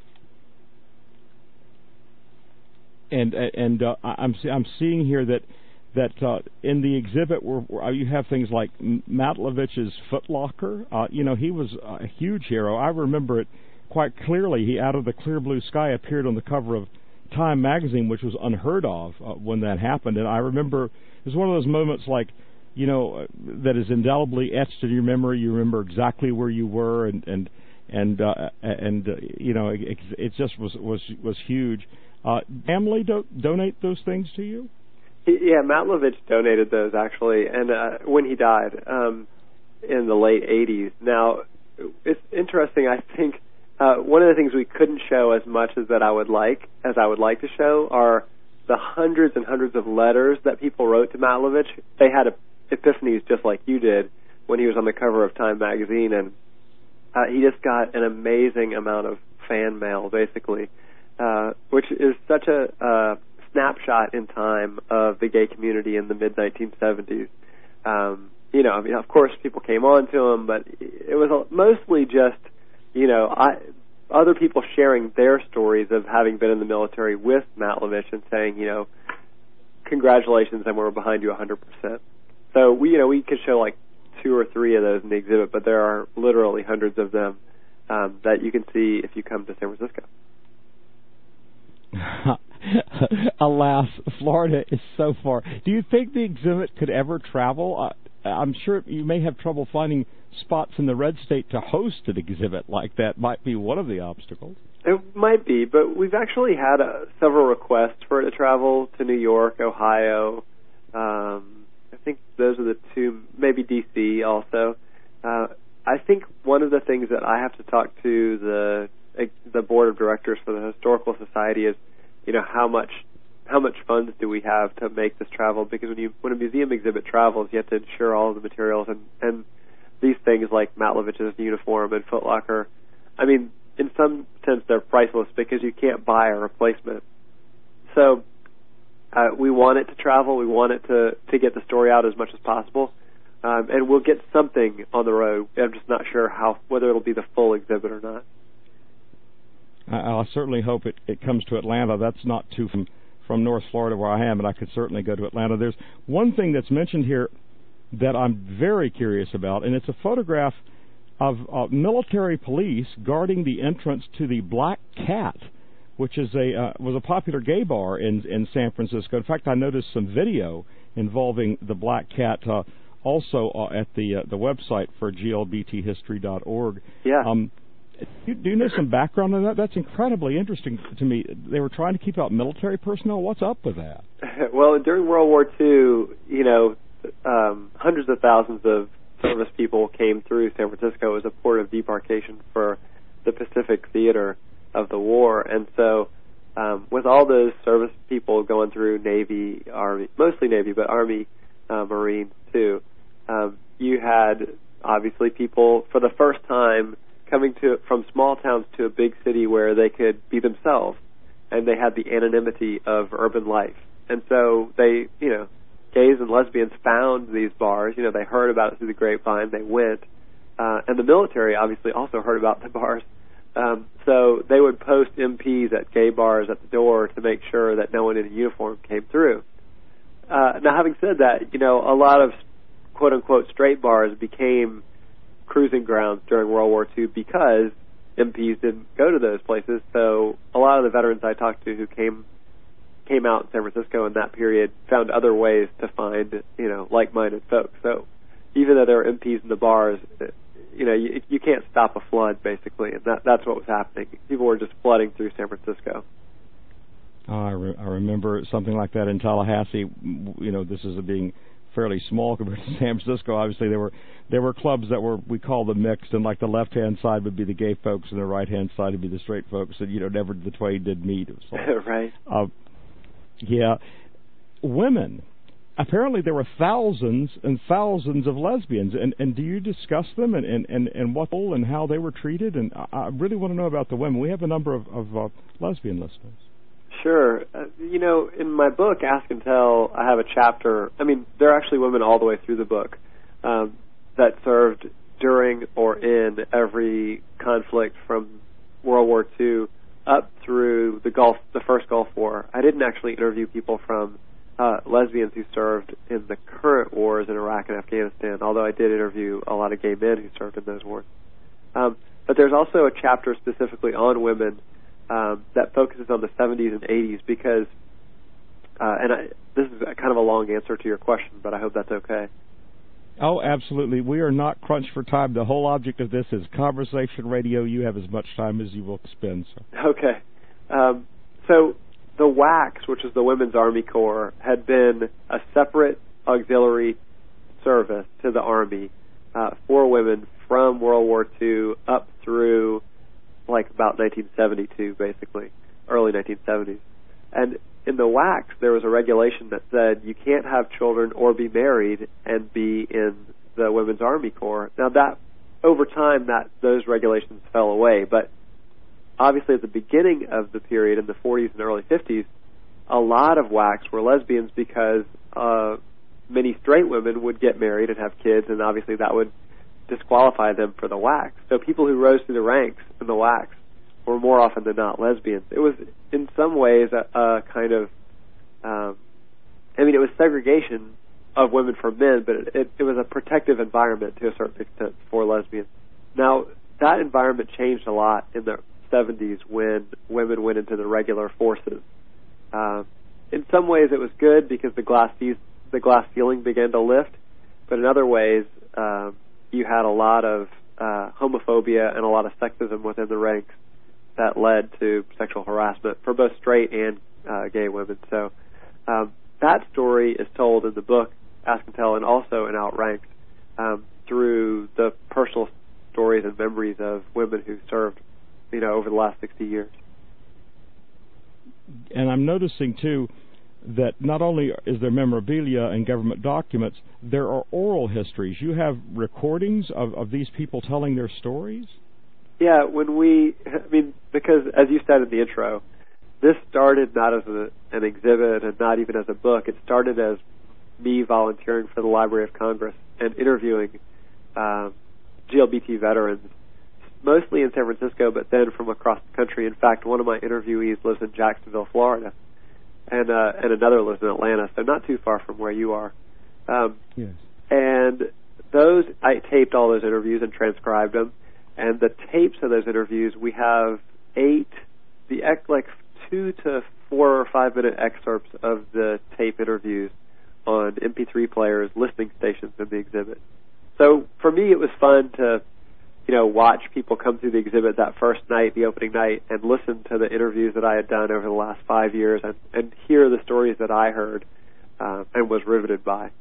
And and uh, I'm I'm seeing here that that uh, in the exhibit where, where you have things like Matlovich's Foot Locker. Uh, you know, he was a huge hero. I remember it quite clearly. He, out of the clear blue sky, appeared on the cover of Time magazine, which was unheard of uh, when that happened. And I remember it was one of those moments like, you know, uh, that is indelibly etched in your memory. You remember exactly where you were, and and and uh, and uh, you know, it, it just was was was huge. Uh, family do- donate those things to you? Yeah, Matlovich donated those, actually, and uh, when he died um, in the late eighties. Now, it's interesting, I think uh, one of the things we couldn't show as much as that I would like, as I would like to show, are the hundreds and hundreds of letters that people wrote to Matlovich. They had epiphanies just like you did when he was on the cover of Time magazine, and uh, he just got an amazing amount of fan mail, basically, uh, which is such a... Uh, snapshot in time of the gay community in the mid nineteen seventies. Um, you know, I mean, of course, people came on to him, but it was mostly just, you know, I, other people sharing their stories of having been in the military with Matlovich and saying, you know, congratulations, and we're behind you one hundred percent. So we, you know, we could show like two or three of those in the exhibit, but there are literally hundreds of them um, that you can see if you come to San Francisco. Alas, Florida is so far. Do you think the exhibit could ever travel? Uh, I'm sure you may have trouble finding spots in the red state to host an exhibit like that. Might be one of the obstacles. It might be, but we've actually had uh, several requests for it to travel to New York, Ohio. Um, I think those are the two, maybe D C also. Uh, I think one of the things that I have to talk to the the board of directors for the Historical Society is, you know, how much how much funds do we have to make this travel? Because when you when a museum exhibit travels, you have to insure all of the materials, and, and these things like Matlovich's uniform and Foot Locker, I mean, in some sense they're priceless because you can't buy a replacement. So uh, we want it to travel. We want it to, to get the story out as much as possible. Um, and we'll get something on the road. I'm just not sure how whether it'll be the full exhibit or not. I certainly hope it, it comes to Atlanta. That's not too from, from North Florida where I am, and I could certainly go to Atlanta. There's one thing that's mentioned here that I'm very curious about, and it's a photograph of uh, military police guarding the entrance to the Black Cat, which is a uh, was a popular gay bar in, in San Francisco. In fact, I noticed some video involving the Black Cat uh, also uh, at the uh, the website for G L B T history dot org. Yeah. Um, Do you, do you know some background on that? That's incredibly interesting to me. They were trying to keep out military personnel. What's up with that? Well, during World War Two, you know, um, hundreds of thousands of service people came through San Francisco as a port of debarkation for the Pacific theater of the war. And so um, with all those service people going through Navy, Army, mostly Navy, but Army, uh, Marines too, um, you had obviously people for the first time coming to from small towns to a big city where they could be themselves, and they had the anonymity of urban life. And so they, you know, gays and lesbians found these bars. You know, they heard about it through the grapevine. They went, uh, and the military obviously also heard about the bars. Um, so they would post M Ps at gay bars at the door to make sure that no one in a uniform came through. Uh, now, having said that, you know, a lot of quote-unquote straight bars became cruising grounds during World War Two because M Ps didn't go to those places. So a lot of the veterans I talked to who came came out in San Francisco in that period found other ways to find, you know, like-minded folks. So even though there were M Ps in the bars, you know, you, you can't stop a flood, basically, and that, that's what was happening. People were just flooding through San Francisco. Oh, I, re- I remember something like that in Tallahassee. You know, this is being fairly small compared to San Francisco. Obviously, there were there were clubs that were, we call them mixed, and like the left hand side would be the gay folks, and the right hand side would be the straight folks, and you know, never the twain did meet. It was like, right. Uh, yeah, women. Apparently, there were thousands and thousands of lesbians, and, and do you discuss them and, and, and, and what and how they were treated? And I, I really want to know about the women. We have a number of, of uh, lesbian listeners. Sure. Uh, you know, in my book, Ask and Tell, I have a chapter. I mean, there are actually women all the way through the book um, that served during or in every conflict from World War Two up through the Gulf, the first Gulf War. I didn't actually interview people from uh, lesbians who served in the current wars in Iraq and Afghanistan, although I did interview a lot of gay men who served in those wars. Um, but there's also a chapter specifically on women Um, that focuses on the seventies and eighties because, uh, and I, this is a kind of a long answer to your question, but I hope that's okay. Oh, absolutely. We are not crunched for time. The whole object of this is conversation radio. You have as much time as you will spend, sir. Okay. Um, so the W A C S, which is the Women's Army Corps, had been a separate auxiliary service to the Army uh, for women from World War Two up through like about nineteen seventy-two, basically, early nineteen seventies. And in the W A C S, there was a regulation that said you can't have children or be married and be in the Women's Army Corps. Now, that over time, that those regulations fell away, but obviously at the beginning of the period, in the forties and early fifties, a lot of W A C S were lesbians because uh, many straight women would get married and have kids, and obviously that would disqualify them for the W A C S. So people who rose through the ranks in the W A C S were more often than not lesbians. It was, in some ways, a, a kind of, um, I mean, it was segregation of women from men, but it, it, it was a protective environment to a certain extent for lesbians. Now, that environment changed a lot in the seventies when women went into the regular forces. Um, in some ways, it was good because the glass, the glass ceiling began to lift, but in other ways, um, you had a lot of uh, homophobia and a lot of sexism within the ranks that led to sexual harassment for both straight and uh, gay women. So um, that story is told in the book, Ask and Tell, and also in Outranks um, through the personal stories and memories of women who served, you know, over the last sixty years. And I'm noticing, too, that not only is there memorabilia and government documents, there are oral histories. You have recordings of, of these people telling their stories? Yeah, when we, I mean, because as you said in the intro, this started not as a, an exhibit and not even as a book. It started as me volunteering for the Library of Congress and interviewing um, G L B T veterans, mostly in San Francisco, but then from across the country. In fact, one of my interviewees lives in Jacksonville, Florida. And uh, and another lives in Atlanta, so not too far from where you are. Um, yes. And those, I taped all those interviews and transcribed them. And the tapes of those interviews, we have eight, the like two to four or five minute excerpts of the tape interviews on M P three players, listening stations in the exhibit. So for me, it was fun to, you know, watch people come through the exhibit that first night, the opening night, and listen to the interviews that I had done over the last five years and, and hear the stories that I heard uh, and was riveted by.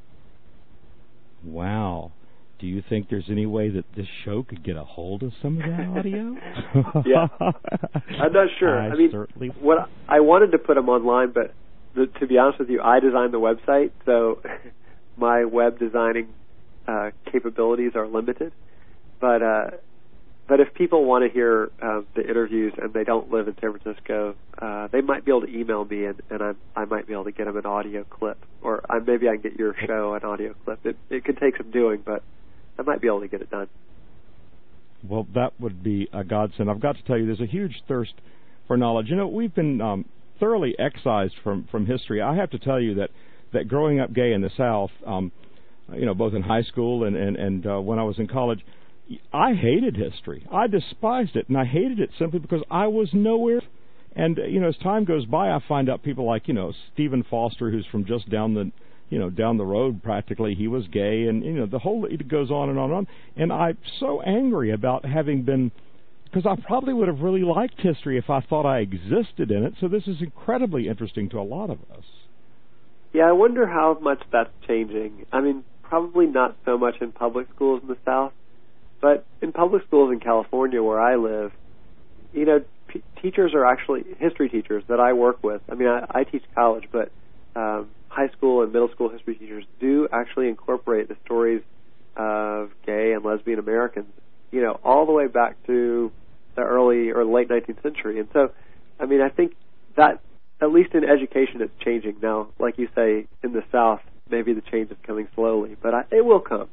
Wow. Do you think there's any way that this show could get a hold of some of that audio? Yeah. I'm not sure. I, I mean, certainly... what I wanted to put them online, but the, to be honest with you, I designed the website, so my web designing uh, capabilities are limited. But uh, but if people want to hear uh, the interviews and they don't live in San Francisco, uh, they might be able to email me, and, and I I might be able to get them an audio clip, or I, maybe I can get your show an audio clip. It it could take some doing, but I might be able to get it done. Well, that would be a godsend. I've got to tell you, there's a huge thirst for knowledge. You know, we've been um, thoroughly excised from, from history. I have to tell you that, that growing up gay in the South, um, you know, both in high school and, and, and uh, when I was in college, I hated history. I despised it, and I hated it simply because I was nowhere. And, you know, as time goes by, I find out people like, you know, Stephen Foster, who's from just down the you know, down the road practically, he was gay, and, you know, the whole, it goes on and on and on. And I'm so angry about having been, because I probably would have really liked history if I thought I existed in it, so this is incredibly interesting to a lot of us. Yeah, I wonder how much that's changing. I mean, probably not so much in public schools in the South, but in public schools in California where I live, you know, p- teachers are actually, history teachers that I work with, I mean, I, I teach college, but um, high school and middle school history teachers do actually incorporate the stories of gay and lesbian Americans, you know, all the way back to the early or late nineteenth century. And so, I mean, I think that, at least in education, it's changing now. Like you say, in the South, maybe the change is coming slowly, but I, it will come.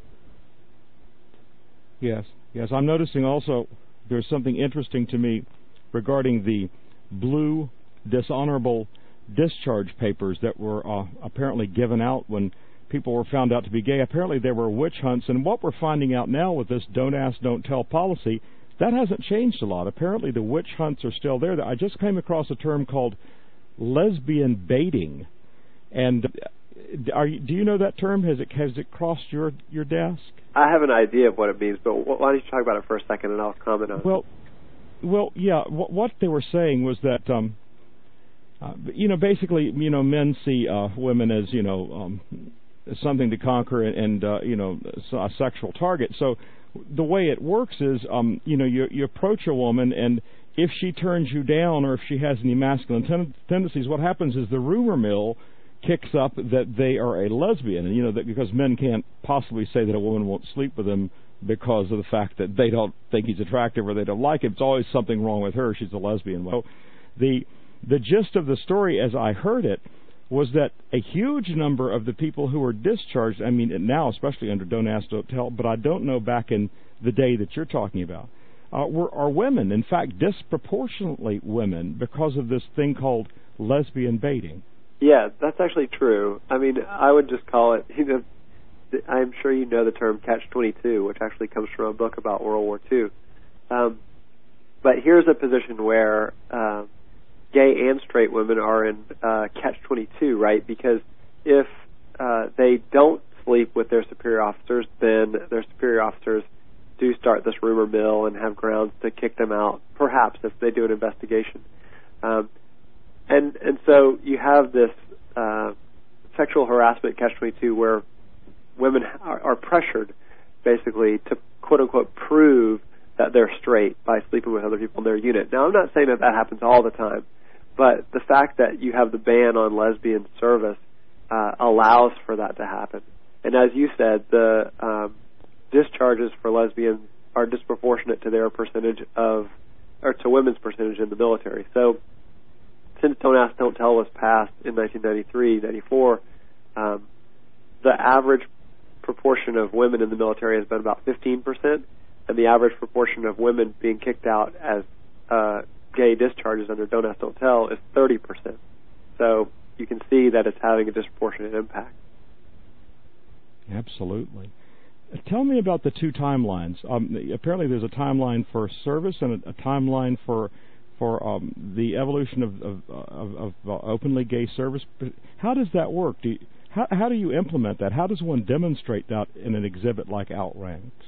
Yes, yes. I'm noticing also there's something interesting to me regarding the blue dishonorable discharge papers that were uh, apparently given out when people were found out to be gay. Apparently there were witch hunts, and what we're finding out now with this don't ask, don't tell policy, that hasn't changed a lot. Apparently the witch hunts are still there. I just came across a term called lesbian baiting. And are you, do you know that term? Has it has it crossed your, your desk? I have an idea of what it means, but why don't you talk about it for a second and I'll comment on it. Well, well, yeah, what, what they were saying was that, um, uh, you know, basically, you know, men see uh, women as, you know, um, something to conquer and, and uh, you know, a sexual target. So the way it works is, um, you know, you, you approach a woman, and if she turns you down or if she has any masculine ten- tendencies, what happens is the rumor mill kicks up that they are a lesbian, and you know that because men can't possibly say that a woman won't sleep with him because of the fact that they don't think he's attractive or they don't like him. It's always something wrong with her. She's a lesbian. Well, the the gist of the story, as I heard it, was that a huge number of the people who were discharged, I mean now especially under Don't Ask, Don't Tell, but I don't know back in the day that you're talking about, uh, were are women. In fact, disproportionately women, because of this thing called lesbian baiting. Yeah, that's actually true. I mean, I would just call it, you know, I'm sure you know the term catch twenty-two, which actually comes from a book about World War Two. Um, but here's a position where uh, gay and straight women are in uh, catch twenty-two, right? Because if uh, they don't sleep with their superior officers, then their superior officers do start this rumor mill and have grounds to kick them out, perhaps, if they do an investigation. Um, And and so you have this uh, sexual harassment catch twenty-two where women are, are pressured, basically, to quote-unquote prove that they're straight by sleeping with other people in their unit. Now, I'm not saying that that happens all the time, but the fact that you have the ban on lesbian service uh, allows for that to happen. And as you said, the um, discharges for lesbians are disproportionate to their percentage of, or to women's percentage in the military. So since Don't Ask, Don't Tell was passed in nineteen ninety-three, ninety-four, um, the average proportion of women in the military has been about fifteen percent, and the average proportion of women being kicked out as uh, gay discharges under Don't Ask, Don't Tell is thirty percent. So you can see that it's having a disproportionate impact. Absolutely. Tell me about the two timelines. Um, apparently there's a timeline for service and a, a timeline for for um, the evolution of, of, of, of uh, openly gay service. How does that work? Do you, how, how do you implement that? How does one demonstrate that in an exhibit like Outranks?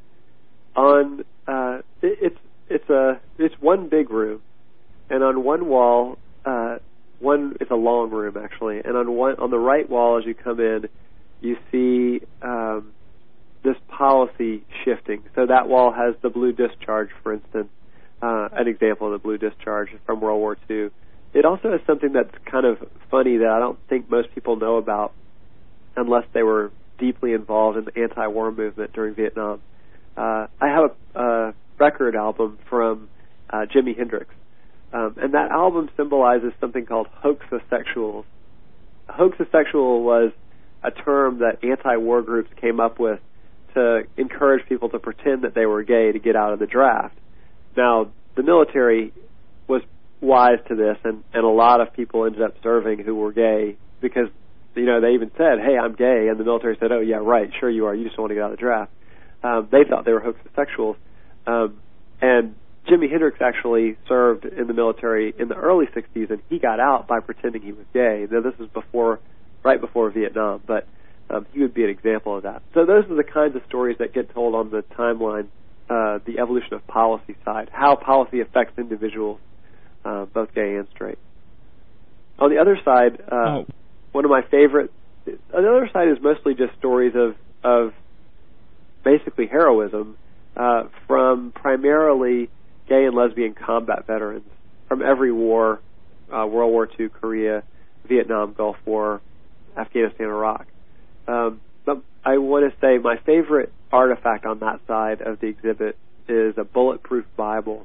On uh, it, it's it's a it's one big room, and on one wall, uh, one it's a long room actually, and on one on the right wall as you come in, you see um, this policy shifting. So that wall has the blue discharge, for instance. Uh, an example of the blue discharge from World War Two. It also has something that's kind of funny that I don't think most people know about unless they were deeply involved in the anti-war movement during Vietnam. Uh, I have a, a record album from uh, Jimi Hendrix, um, and that album symbolizes something called hoaxosexuals. A hoaxosexual was a term that anti-war groups came up with to encourage people to pretend that they were gay to get out of the draft. Now, the military was wise to this, and, and a lot of people ended up serving who were gay because, you know, they even said, hey, I'm gay, and the military said, oh, yeah, right, sure you are, you just want to get out of the draft. Um, they thought they were hoaxosexuals. Um, and Jimi Hendrix actually served in the military in the early sixties, and he got out by pretending he was gay. Now, this was before, right before Vietnam, but um, he would be an example of that. So those are the kinds of stories that get told on the timeline. Uh, the evolution of policy side, how policy affects individuals, uh, both gay and straight. On the other side, uh, oh. one of my favorite. The other side is mostly just stories of of basically heroism uh, from primarily gay and lesbian combat veterans from every war, uh, World War Two, Korea, Vietnam, Gulf War, Afghanistan, Iraq. Um, but I want to say my favorite artifact on that side of the exhibit is a bulletproof Bible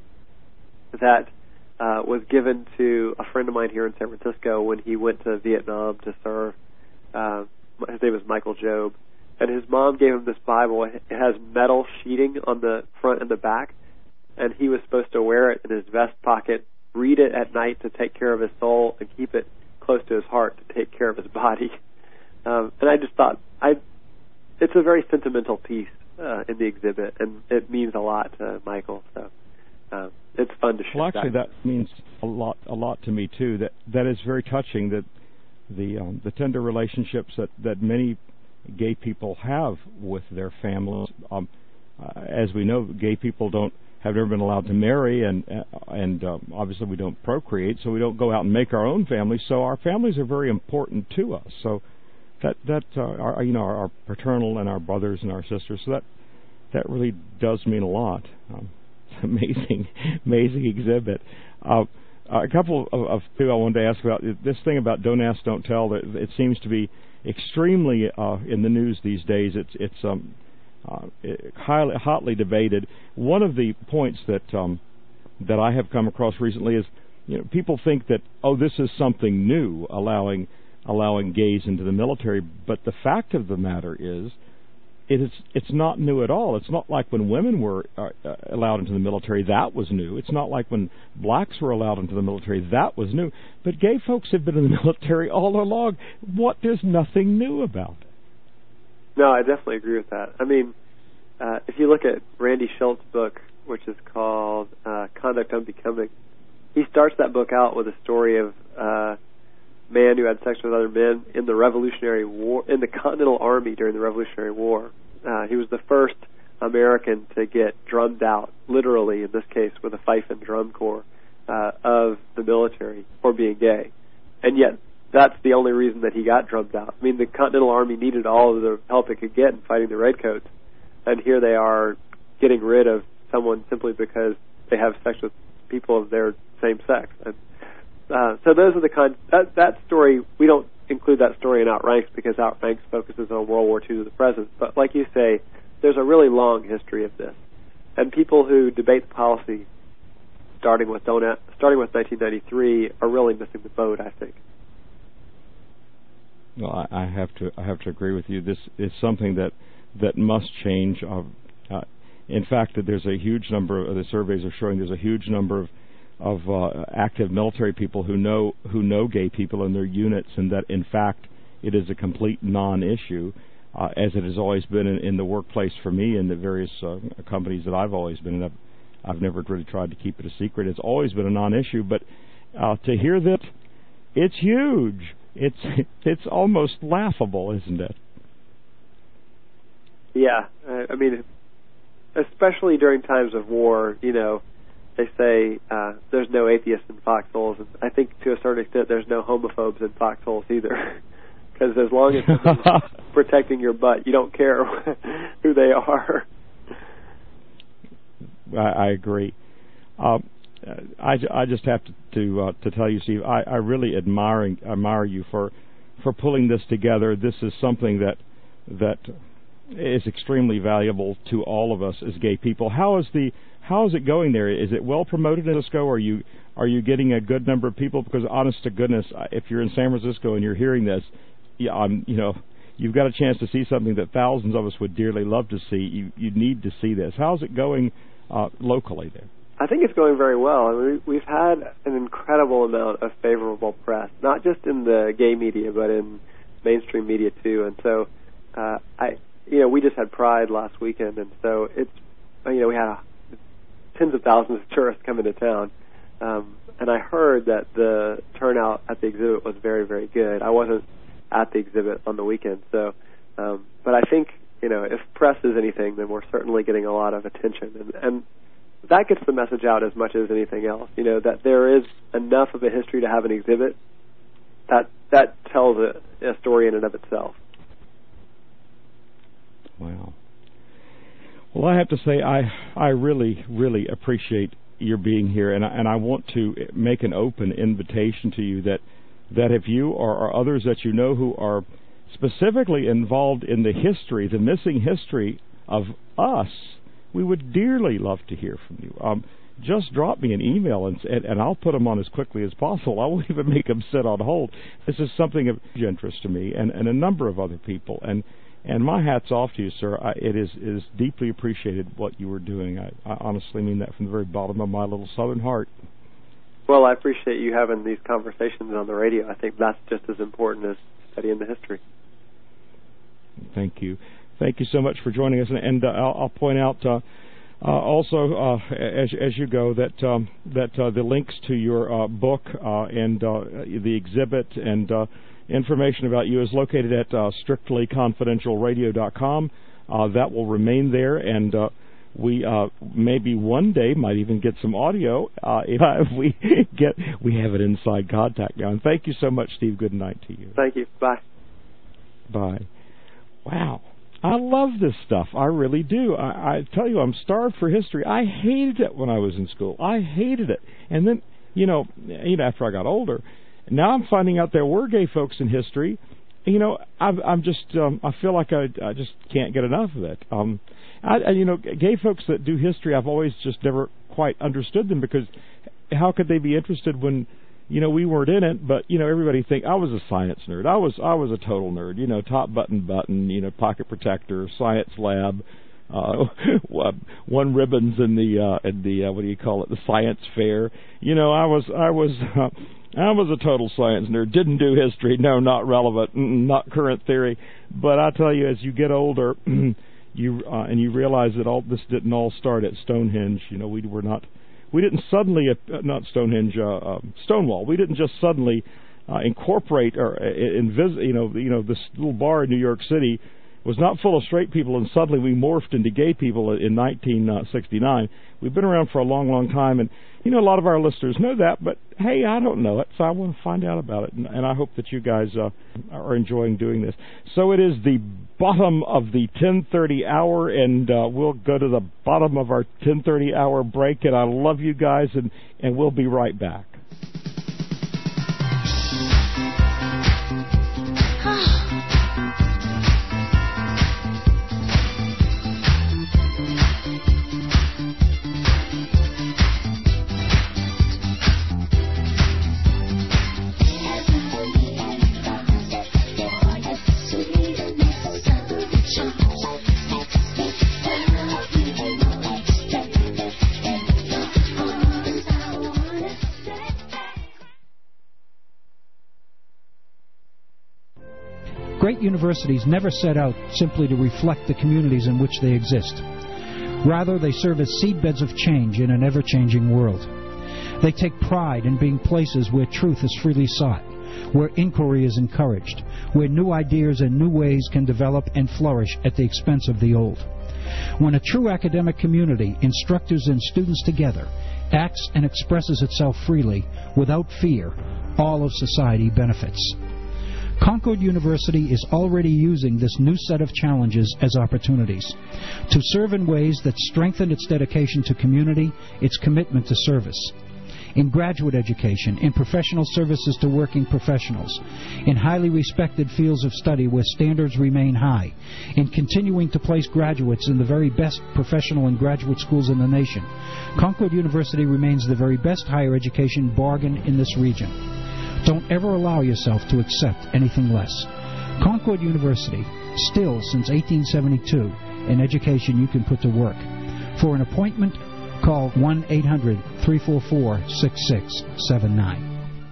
that uh, was given to a friend of mine here in San Francisco when he went to Vietnam to serve. Uh, his name is Michael Job. And his mom gave him this Bible. It has metal sheeting on the front and the back, and he was supposed to wear it in his vest pocket, read it at night to take care of his soul, and keep it close to his heart to take care of his body. Um, and I just thought, I, it's a very sentimental piece uh, in the exhibit, and it means a lot to Michael. So uh, it's fun to share. Well, actually, that. that means a lot, a lot to me too. That that is very touching. That the um, the tender relationships that that many gay people have with their families. Um, uh, as we know, gay people don't have never been allowed to marry, and uh, and um, obviously we don't procreate, so we don't go out and make our own families. So our families are very important to us. So that that uh, our, you know our, our paternal and our brothers and our sisters. So that that really does mean a lot. Um, it's an amazing, amazing exhibit. Uh, a couple of, of people I wanted to ask about this thing about don't ask, don't tell. That it seems to be extremely uh, in the news these days. It's it's um, uh, highly hotly debated. One of the points that um, that I have come across recently is, you know, people think that, oh, this is something new, allowing allowing gays into the military. But the fact of the matter is, it is it's not new at all. It's not like when women were uh, uh, allowed into the military, that was new. It's not like when blacks were allowed into the military, that was new. But gay folks have been in the military all along. What? There's nothing new about it. No, I definitely agree with that. I mean, uh, if you look at Randy Schultz's book, which is called uh, Conduct Unbecoming, he starts that book out with a story of uh, a man who had sex with other men in the Revolutionary War, in the Continental Army during the Revolutionary War. Uh, he was the first American to get drummed out, literally in this case with a fife and drum corps, uh, of the military for being gay. And yet, that's the only reason that he got drummed out. I mean, the Continental Army needed all of the help it could get in fighting the Redcoats, and here they are getting rid of someone simply because they have sex with people of their same sex. And uh, so those are the kind that that story. We don't include that story in Outranks because Outranks focuses on World War Two to the present. But like you say, there's a really long history of this, and people who debate the policy, starting with Donut, starting with nineteen ninety-three, are really missing the boat, I think. Well, I, I have to I have to agree with you. This is something that that must change. Uh, uh, in fact, that there's a huge number of the surveys are showing there's a huge number of of uh, active military people who know who know gay people in their units, and that in fact it is a complete non-issue, uh, as it has always been in, in the workplace for me and the various uh, companies that I've always been in. I've, I've never really tried to keep it a secret. It's always been a non-issue, but uh, to hear that, it's huge. It's it's almost laughable, isn't it? Yeah, I mean, especially during times of war, you know, they say uh, there's no atheists in foxholes. And I think to a certain extent there's no homophobes in foxholes either. Because as long as somebody's protecting your butt, you don't care who they are. I, I agree. Um, I, I just have to to, uh, to tell you, Steve, I, I really admire admire you for for pulling this together. This is something that that is extremely valuable to all of us as gay people. How is the how is it going there? Is it well promoted in Cisco? Are you are you getting a good number of people? Because honest to goodness, if you're in San Francisco and you're hearing this, yeah, I'm, you know, you've got a chance to see something that thousands of us would dearly love to see. You you need to see this. How's it going uh, locally there? I think it's going very well. I mean, we've had an incredible amount of favorable press, not just in the gay media, but in mainstream media too. And so, uh, I, you know, we just had Pride last weekend, and so it's, you know, we had tens of thousands of tourists coming to town. Um, and I heard that the turnout at the exhibit was very, very good. I wasn't at the exhibit on the weekend, so, um, but I think, you know, if press is anything, then we're certainly getting a lot of attention, and, and that gets the message out as much as anything else. You know, that there is enough of a history to have an exhibit. that that tells a, a story in and of itself. Wow. Well, I have to say, I I really, really appreciate your being here, and I, and I want to make an open invitation to you that that if you or, or others that you know who are specifically involved in the history, the missing history of us, we would dearly love to hear from you. Um, just drop me an email, and, and and I'll put them on as quickly as possible. I won't even make them sit on hold. This is something of interest to me and, and a number of other people, and And my hat's off to you, sir. I, it is, is deeply appreciated what you were doing. I, I honestly mean that from the very bottom of my little southern heart. Well, I appreciate you having these conversations on the radio. I think that's just as important as studying the history. Thank you. Thank you so much for joining us. And, and uh, I'll, I'll point out uh, uh, also, uh, as, as you go, that um, that uh, the links to your uh, book uh, and uh, the exhibit and uh, information about you is located at uh, strictly confidential radio dot com. Uh, that will remain there, and uh, we uh, maybe one day might even get some audio uh, if, uh, if we get we have an inside contact now. And thank you so much, Steve. Good night to you. Thank you. Bye. Bye. Wow. I love this stuff. I really do. I, I tell you, I'm starved for history. I hated it when I was in school. I hated it. And then, you know, you know, after I got older, now I'm finding out there were gay folks in history. You know, I'm, I'm just, um, I feel like I, I just can't get enough of it. Um, I, I, you know, gay folks that do history, I've always just never quite understood them, because how could they be interested when, you know, we weren't in it? But, you know, everybody think I was a science nerd. I was, I was a total nerd. You know, top button button. You know, pocket protector, science lab. Uh, one ribbons in the uh, in the uh, what do you call it? The science fair. You know, I was, I was. Uh, I was a total science nerd. Didn't do history. No, not relevant. Not current theory. But I tell you, as you get older, you uh, and you realize that all this didn't all start at Stonehenge. You know, we were not, we didn't suddenly, uh, not Stonehenge, uh, uh, Stonewall. We didn't just suddenly uh, incorporate or uh, invis- you know, you know, this little bar in New York City was not full of straight people, and suddenly we morphed into gay people in nineteen sixty-nine. We've been around for a long, long time, and you know, a lot of our listeners know that, but hey, I don't know it, so I want to find out about it, and, and I hope that you guys uh, are enjoying doing this. So it is the bottom of the ten thirty hour, and uh, we'll go to the bottom of our ten thirty hour break, and I love you guys, and, and we'll be right back. Great universities never set out simply to reflect the communities in which they exist. Rather, they serve as seedbeds of change in an ever-changing world. They take pride in being places where truth is freely sought, where inquiry is encouraged, where new ideas and new ways can develop and flourish at the expense of the old. When a true academic community, instructors and students together, acts and expresses itself freely, without fear, all of society benefits. Concord University is already using this new set of challenges as opportunities to serve in ways that strengthen its dedication to community, its commitment to service. In graduate education, in professional services to working professionals, in highly respected fields of study where standards remain high, in continuing to place graduates in the very best professional and graduate schools in the nation, Concord University remains the very best higher education bargain in this region. Don't ever allow yourself to accept anything less. Concord University, still since eighteen seventy-two, an education you can put to work. For an appointment, call one eight hundred, three four four, six six seven nine.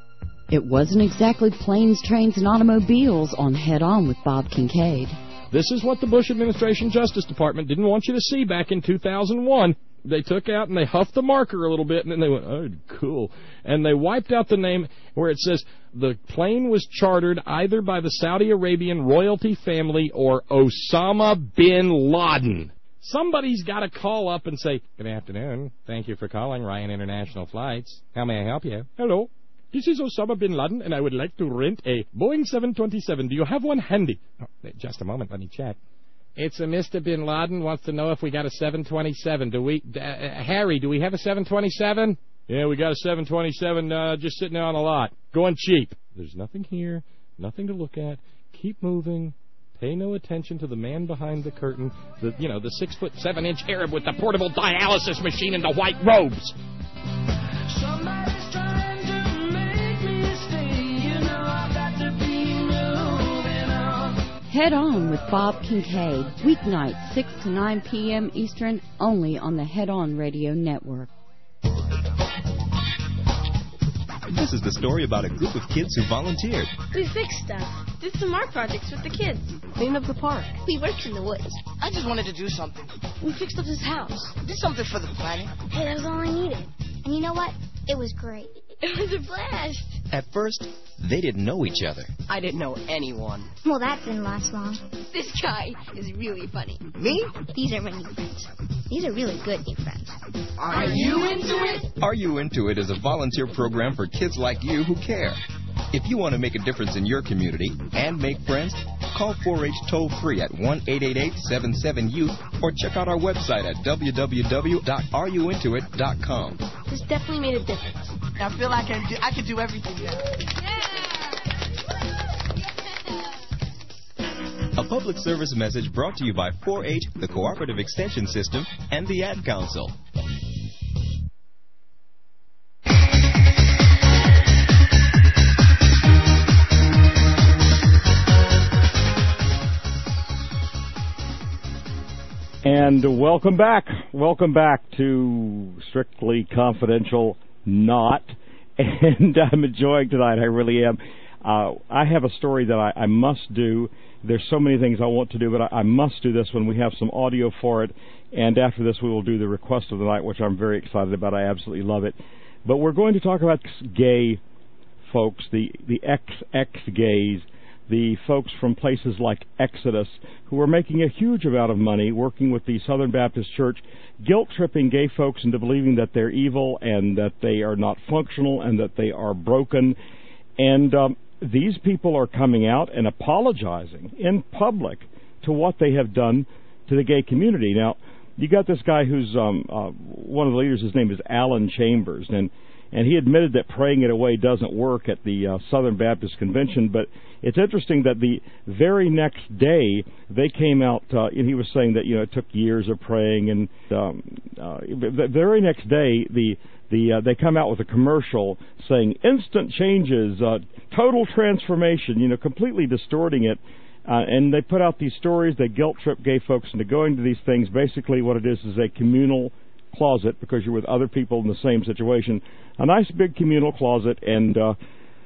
It wasn't exactly planes, trains, and automobiles on Head On with Bob Kincaid. This is what the Bush administration Justice Department didn't want you to see back in two thousand one. They took out and they huffed the marker a little bit, and then they went, oh, cool. And they wiped out the name where it says the plane was chartered either by the Saudi Arabian royalty family or Osama bin Laden. Somebody's got to call up and say, good afternoon. Thank you for calling Ryan International Flights. How may I help you? Hello. This is Osama bin Laden, and I would like to rent a Boeing seven twenty-seven. Do you have one handy? Oh, just a moment. Let me check. It's a Mister Bin Laden wants to know if we got a seven twenty-seven. Do we, uh, Harry, do we have a seven twenty-seven? Yeah, we got a seven twenty-seven uh, just sitting there on the lot. Going cheap. There's nothing here, nothing to look at. Keep moving. Pay no attention to the man behind the curtain, the you know, the six foot seven inch Arab with the portable dialysis machine and the white robes. Somebody's trying to make me stay. You know I've got to be moving on. Head On with Bob Kincaid, weeknights six to nine p.m. Eastern, only on the Head On Radio Network. This is the story about a group of kids who volunteered. We fixed stuff. Did some art projects with the kids. Cleaned up the park. We worked in the woods. I just wanted to do something. We fixed up his house. Did something for the planet. Hey, that was all I needed. And you know what? It was great. It was a blast. At first, they didn't know each other. I didn't know anyone. Well, that didn't last long. This guy is really funny. Me? These are my new friends. These are really good new friends. Are you into it? Are You Into It is a volunteer program for kids like you who care. If you want to make a difference in your community and make friends, call four H toll-free at one eight eight eight, seven seven, youth or check out our website at w w w dot are you into it dot com. This definitely made a difference. I feel like I can do, I can do everything now. A public service message brought to you by four H, the Cooperative Extension System, and the Ad Council. And welcome back. Welcome back to Strictly Confidential Not. And I'm enjoying tonight. I really am. Uh, I have a story that I, I must do. There's so many things I want to do, but I, I must do this when we have some audio for it. And after this, we will do the request of the night, which I'm very excited about. I absolutely love it. But we're going to talk about gay folks, the, the X X gays, the folks from places like Exodus, who are making a huge amount of money working with the Southern Baptist Church, guilt-tripping gay folks into believing that they're evil and that they are not functional and that they are broken. And um, these people are coming out and apologizing in public to what they have done to the gay community. Now, you got this guy who's um, uh, one of the leaders. His name is Alan Chambers, and and he admitted that praying it away doesn't work at the uh, Southern Baptist Convention. But it's interesting that the very next day they came out, uh, and he was saying that, you know, it took years of praying, and um, uh, the very next day the the uh, they come out with a commercial saying instant changes, uh, total transformation, you know, completely distorting it. Uh, and they put out these stories. They guilt trip gay folks into going to these things. Basically, what it is is a communal closet, because you're with other people in the same situation. A nice big communal closet, and uh,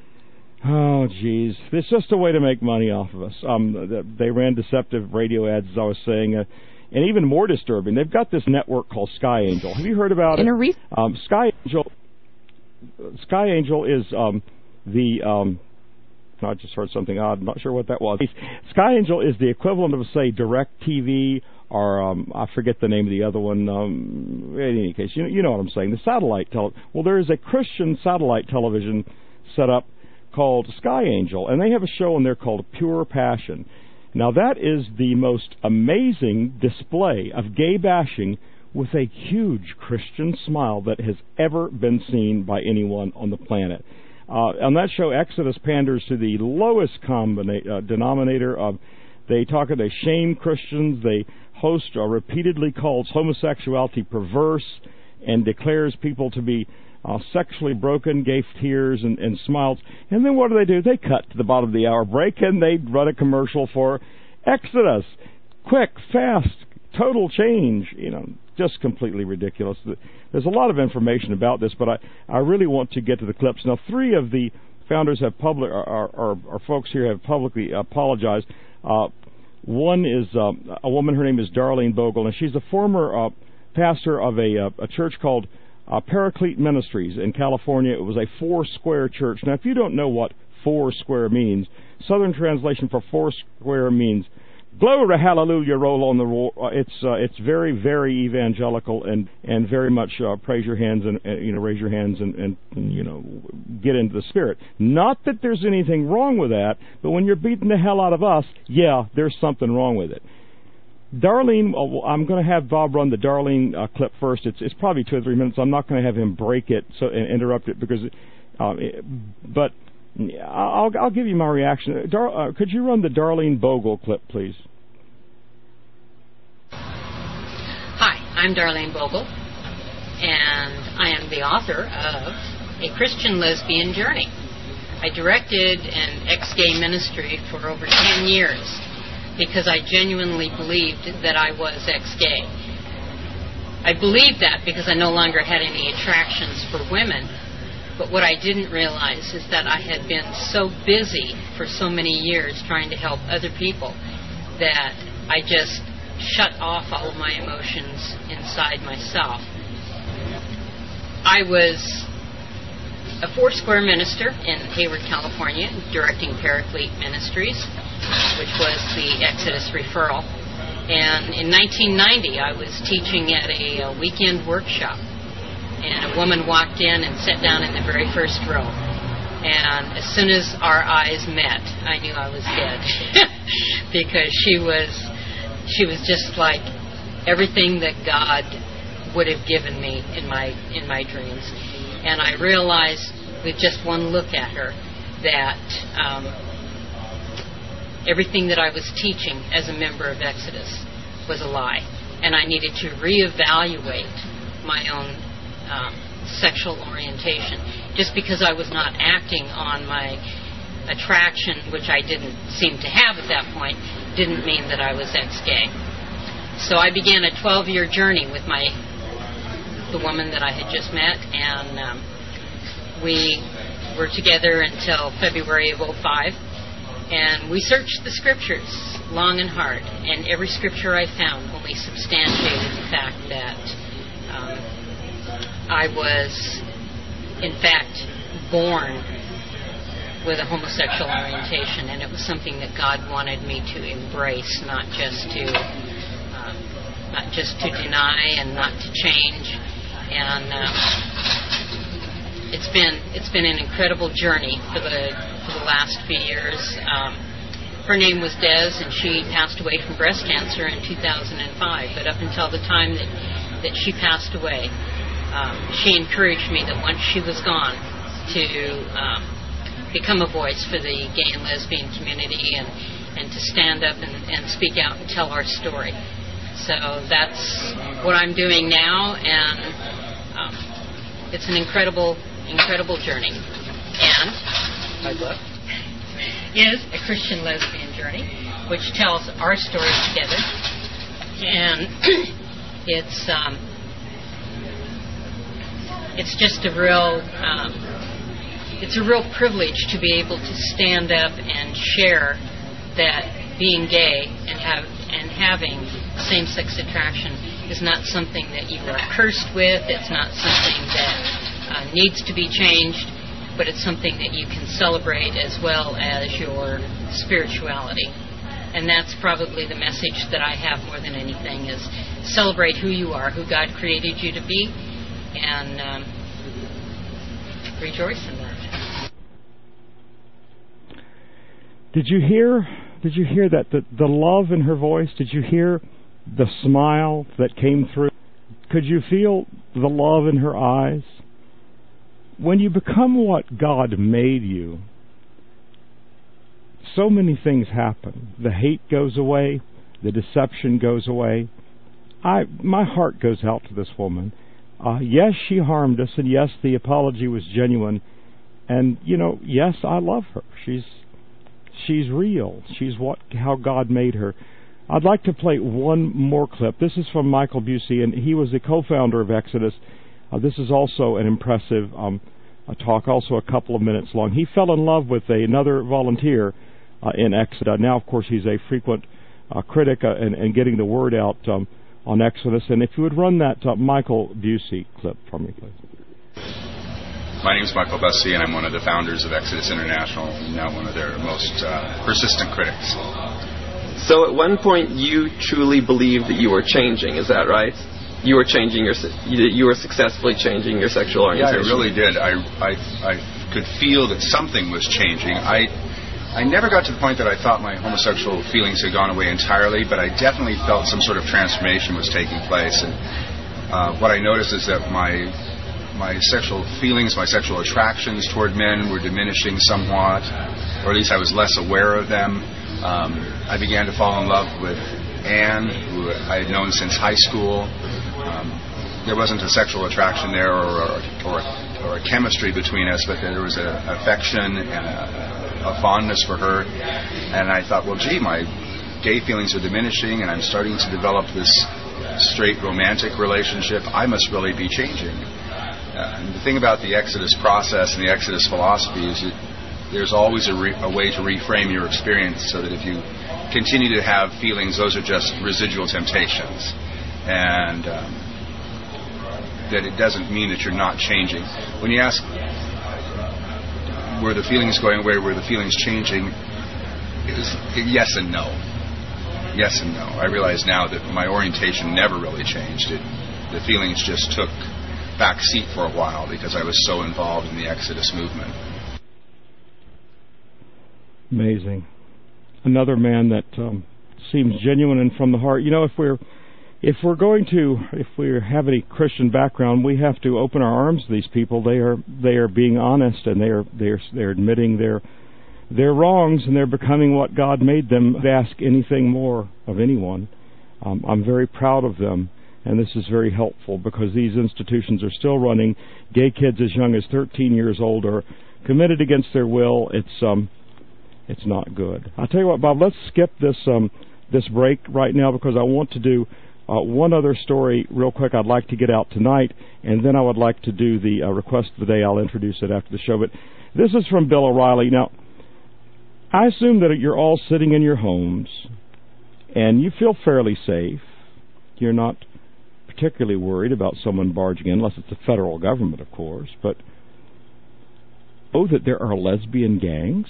oh, geez, it's just a way to make money off of us. Um, they ran deceptive radio ads, as I was saying, uh, and even more disturbing, they've got this network called Sky Angel. Have you heard about in it? A re- um, Sky Angel. Sky Angel is um, the. Um, I just heard something odd. I'm not sure what that was. Sky Angel is the equivalent of, say, DirecTV, or um, I forget the name of the other one. Um, in any case, you know, you know what I'm saying. The satellite tele. Well, there is a Christian satellite television set up called Sky Angel, and they have a show in there called Pure Passion. Now, that is the most amazing display of gay bashing with a huge Christian smile that has ever been seen by anyone on the planet. Uh, on that show, Exodus panders to the lowest combina- uh, denominator of, they talk, they shame Christians, they host uh, repeatedly calls homosexuality perverse and declares people to be uh, sexually broken, gave tears and, and smiles. And then what do they do? They cut to the bottom of the hour break and they run a commercial for Exodus. Quick, fast, total change, you know, just completely ridiculous. There's a lot of information about this, but I, I really want to get to the clips. Now, three of the founders have public, or, or, or folks here have publicly apologized. Uh, one is um, a woman, her name is Darlene Bogle, and she's a former uh, pastor of a, uh, a church called uh, Paraclete Ministries in California. It was a four-square church. Now, if you don't know what four square means, Southern translation for four square means Glory, hallelujah, roll on the roar. Uh, it's uh, it's very, very evangelical and and very much uh, praise your hands and uh, you know raise your hands and, and you know get into the spirit. Not that there's anything wrong with that, but when you're beating the hell out of us, yeah, there's something wrong with it. Darlene, uh, I'm going to have Bob run the Darlene uh, clip first. It's it's probably two or three minutes. I'm not going to have him break it so and interrupt it because, uh, it, but. I'll, I'll give you my reaction. Dar, uh, could you run the Darlene Bogle clip, please? Hi, I'm Darlene Bogle, and I am the author of A Christian Lesbian Journey. I directed an ex-gay ministry for over ten years because I genuinely believed that I was ex-gay. I believed that because I no longer had any attractions for women. But what I didn't realize is that I had been so busy for so many years trying to help other people that I just shut off all of my emotions inside myself. I was a Foursquare minister in Hayward, California, directing Paraclete Ministries, which was the Exodus referral. And in nineteen ninety, I was teaching at a, a weekend workshop. And a woman walked in and sat down in the very first row. And as soon as our eyes met, I knew I was dead. Because she was she was just like everything that God would have given me in my in my dreams. And I realized with just one look at her that um, everything that I was teaching as a member of Exodus was a lie. And I needed to reevaluate my own Um, sexual orientation. Just because I was not acting on my attraction, which I didn't seem to have at that point, didn't mean that I was ex-gay. So I began a twelve-year journey with my the woman that I had just met, and um, we were together until February of oh five, and we searched the scriptures long and hard, and every scripture I found only substantiated the fact that um, I was, in fact, born with a homosexual orientation, and it was something that God wanted me to embrace, not just to, uh, not just to deny and not to change. And uh, it's been it's been an incredible journey for the for the last few years. Um, her name was Des, and she passed away from breast cancer in two thousand five. But up until the time that that she passed away, Um, she encouraged me that once she was gone to um, become a voice for the gay and lesbian community and, and to stand up and, and speak out and tell our story. So that's what I'm doing now, and um, it's an incredible, incredible journey. And my book is A Christian Lesbian Journey, which tells our story together. And it's... Um, It's just a real, um, it's a real privilege to be able to stand up and share that being gay and have and having same-sex attraction is not something that you are cursed with. It's not something that uh, needs to be changed, but it's something that you can celebrate as well as your spirituality. And that's probably the message that I have more than anything: is celebrate who you are, who God created you to be. And um, rejoice in that. Did you hear? Did you hear that? The, the love in her voice. Did you hear the smile that came through? Could you feel the love in her eyes? When you become what God made you, so many things happen. The hate goes away. The deception goes away. I, my heart goes out to this woman. Uh, yes, she harmed us, and yes, the apology was genuine. And you know, yes, I love her. She's she's real. She's what how God made her. I'd like to play one more clip. This is from Michael Busey, and he was the co-founder of Exodus. Uh, this is also an impressive um, a talk, also a couple of minutes long. He fell in love with a, another volunteer uh, in Exodus. Now, of course, he's a frequent uh, critic uh, and, and getting the word out um, on Exodus. And if you would run that uh, Michael Busey clip for me, please. My name is Michael Busey, and I'm one of the founders of Exodus International, now one of their most uh, persistent critics. So at one point you truly believed that you were changing, is that right? You were changing your, you were successfully changing your sexual orientation. Yeah, I really did. I, I, I could feel that something was changing. I, I never got to the point that I thought my homosexual feelings had gone away entirely, but I definitely felt some sort of transformation was taking place. And uh, what I noticed is that my my sexual feelings, my sexual attractions toward men were diminishing somewhat, or at least I was less aware of them. Um, I began to fall in love with Anne, who I had known since high school. Um, there wasn't a sexual attraction there or, or, or, or a chemistry between us, but there was an affection and a, a fondness for her. And I thought, well, gee, my gay feelings are diminishing, and I'm starting to develop this straight romantic relationship. I must really be changing. Uh, and the thing about the Exodus process and the Exodus philosophy is that there's always a, re- a way to reframe your experience so that if you continue to have feelings, those are just residual temptations. And um, that it doesn't mean that you're not changing. When you ask, were the feelings going away, were the feelings changing, it was yes and no. Yes and no. I realize now that my orientation never really changed. It, the feelings just took back seat for a while because I was so involved in the Exodus movement. Amazing. Another man that um, seems genuine and from the heart. You know, if we're if we're going to if we have any Christian background, we have to open our arms to these people. They are they are being honest, and they are they are they're admitting their their wrongs, and they're becoming what God made them. They ask anything more of anyone. Um, I'm very proud of them. And this is very helpful because these institutions are still running. Gay kids as young as thirteen years old are committed against their will. It's um, it's not good. I'll tell you what, Bob. Let's skip this um, this break right now because I want to do uh, one other story real quick. I'd like to get out tonight, and then I would like to do the uh, request of the day. I'll introduce it after the show. But this is from Bill O'Reilly. Now, I assume that you're all sitting in your homes, and you feel fairly safe. You're not particularly worried about someone barging in, unless it's the federal government, of course, but oh, that there are lesbian gangs?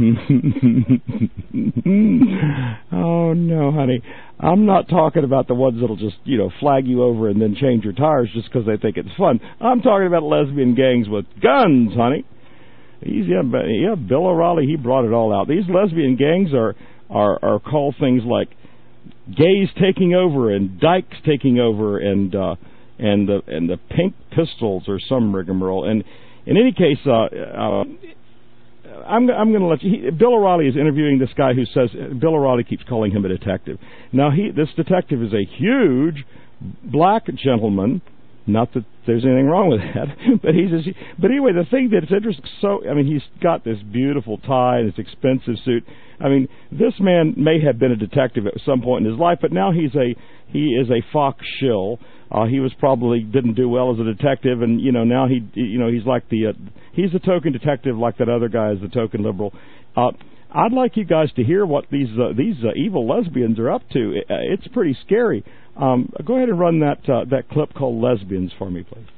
Oh, no, honey. I'm not talking about the ones that'll just, you know, flag you over and then change your tires just because they think it's fun. I'm talking about lesbian gangs with guns, honey. He's, yeah, yeah, Bill O'Reilly, he brought it all out. These lesbian gangs are, are, are called things like gays taking over and dykes taking over and uh, and the and the pink pistols or some rigmarole. And in any case, uh, uh, I'm I'm going to let you. He, Bill O'Reilly is interviewing this guy who says Bill O'Reilly keeps calling him a detective. Now he this detective is a huge black gentleman. Not that there's anything wrong with that, but he's. A, but anyway, the thing that's interesting. So I mean, he's got this beautiful tie and this expensive suit. I mean, this man may have been a detective at some point in his life, but now he's a he is a Fox shill. Uh, he was probably didn't do well as a detective, and you know now he you know he's like the uh, he's a token detective like that other guy is the token liberal. Uh, I'd like you guys to hear what these uh, these uh, evil lesbians are up to. It, uh, it's pretty scary. Um, go ahead and run that uh, that clip called "Lesbians" for me, please.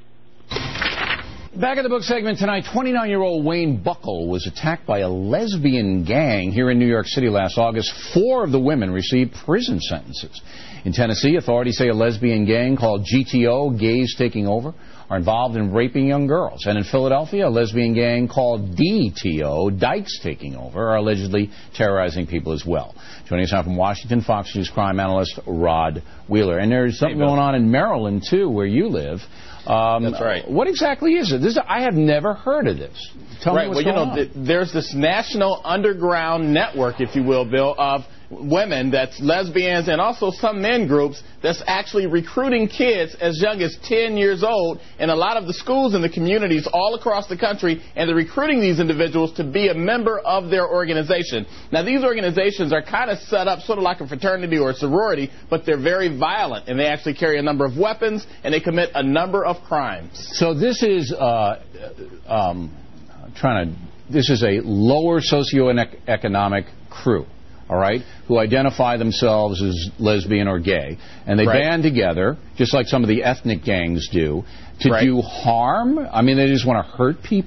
Back in the book segment tonight, twenty-nine-year-old Wayne Buckle was attacked by a lesbian gang here in New York City last August. Four of the women received prison sentences. In Tennessee, authorities say a lesbian gang called G T O, Gays Taking Over, are involved in raping young girls. And in Philadelphia, a lesbian gang called D T O, Dykes Taking Over, are allegedly terrorizing people as well. Joining us now from Washington, Fox News crime analyst Rod Wheeler. And there's something hey, going on in Maryland, too, where you live. Um, That's right. What exactly is it? This, I have never heard of this. Tell right. me what's well, you going know, on. th- there's this national underground network, if you will, Bill, of women, that's lesbians, and also some men groups that's actually recruiting kids as young as ten years old in a lot of the schools in the communities all across the country, and they're recruiting these individuals to be a member of their organization. Now, these organizations are kind of set up sort of like a fraternity or a sorority, but they're very violent, and they actually carry a number of weapons, and they commit a number of crimes. So this is uh, um, trying to. This is a lower socioeconomic crew, all right, who identify themselves as lesbian or gay, and they right. band together, just like some of the ethnic gangs do, to right. do harm. I mean, they just want to hurt people.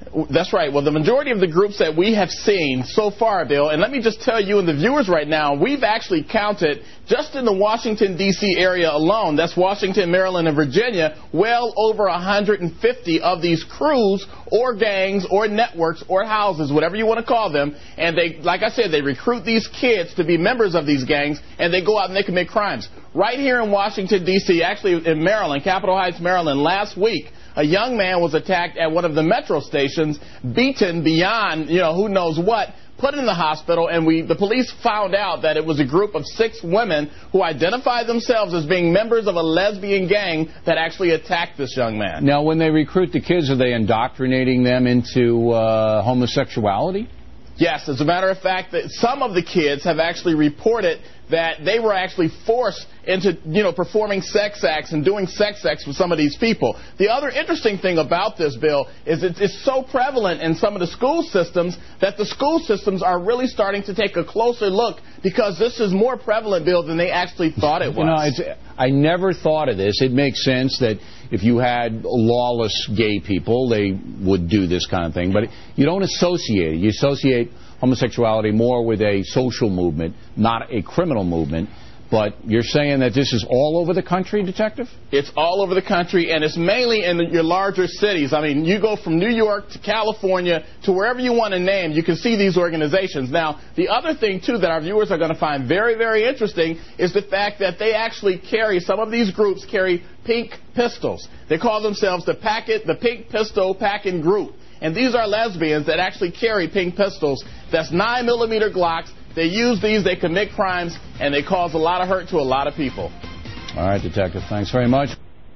That's right. Well, the majority of the groups that we have seen so far, Bill, and let me just tell you and the viewers right now, we've actually counted just in the Washington, D C area alone, that's Washington, Maryland, and Virginia, well over one hundred fifty of these crews or gangs or networks or houses, whatever you want to call them. And they, like I said, they recruit these kids to be members of these gangs, and they go out and they commit crimes. Right here in Washington, D C, actually in Maryland, Capitol Heights, Maryland, last week, a young man was attacked at one of the metro stations, beaten beyond, you know, who knows what, put in the hospital, and we, the police found out that it was a group of six women who identified themselves as being members of a lesbian gang that actually attacked this young man. Now, when they recruit the kids, are they indoctrinating them into uh, homosexuality? Yes, as a matter of fact, that some of the kids have actually reported that they were actually forced into, you know, performing sex acts and doing sex acts with some of these people. The other interesting thing about this, Bill, is it's, it's so prevalent in some of the school systems that the school systems are really starting to take a closer look because this is more prevalent, Bill, than they actually thought it was. You know, it's, I never thought of this. It makes sense that if you had lawless gay people, they would do this kind of thing. But you don't associate it. You associate homosexuality more with a social movement, not a criminal movement. But you're saying that this is all over the country, Detective? It's all over the country, and it's mainly in the, your larger cities. I mean, you go from New York to California to wherever you want to name, you can see these organizations. Now, the other thing, too, that our viewers are going to find very, very interesting is the fact that they actually carry, some of these groups carry pink pistols. They call themselves the Packet, the Pink Pistol Packing Group. And these are lesbians that actually carry pink pistols. That's nine millimeter Glocks. They use these, they commit crimes, and they cause a lot of hurt to a lot of people. All right, Detective, thanks very much.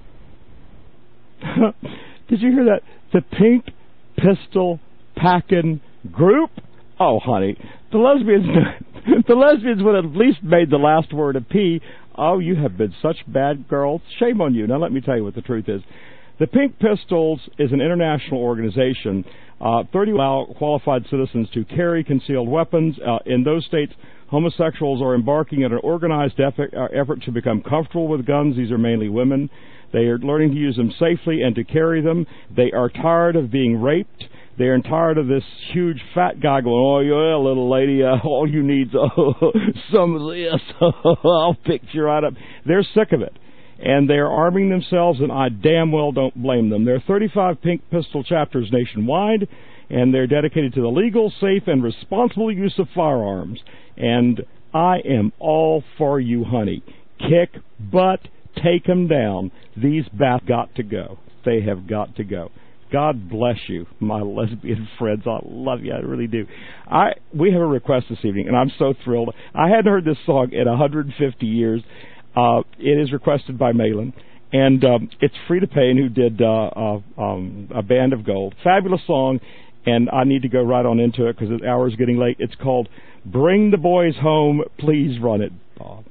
Did you hear that? The Pink Pistol Packing Group? Oh, honey, the lesbians, the lesbians would have at least made the last word a P. Oh, you have been such bad girls. Shame on you. Now, let me tell you what the truth is. The Pink Pistols is an international organization. Uh, thirty allow qualified citizens to carry concealed weapons. Uh, in those states, homosexuals are embarking on an organized effort, uh, effort to become comfortable with guns. These are mainly women. They are learning to use them safely and to carry them. They are tired of being raped. They are tired of this huge fat guy going, oh, yeah, little lady, uh, all you need is uh, some of this. I'll pick you right up. They're sick of it. And they're arming themselves, and I damn well don't blame them. There are thirty-five Pink Pistol chapters nationwide, and they're dedicated to the legal, safe, and responsible use of firearms. And I am all for you, honey. Kick butt, take them down. These bats got to go. They have got to go. God bless you, my lesbian friends. I love you. I really do. I we have a request this evening, and I'm so thrilled. I hadn't heard this song in one hundred fifty years. Uh, it is requested by Malin, and um, it's Frida Payne, who did uh, uh, um, A Band of Gold. Fabulous song, and I need to go right on into it because the hour is getting late. It's called Bring the Boys Home, Please Run It, Bob.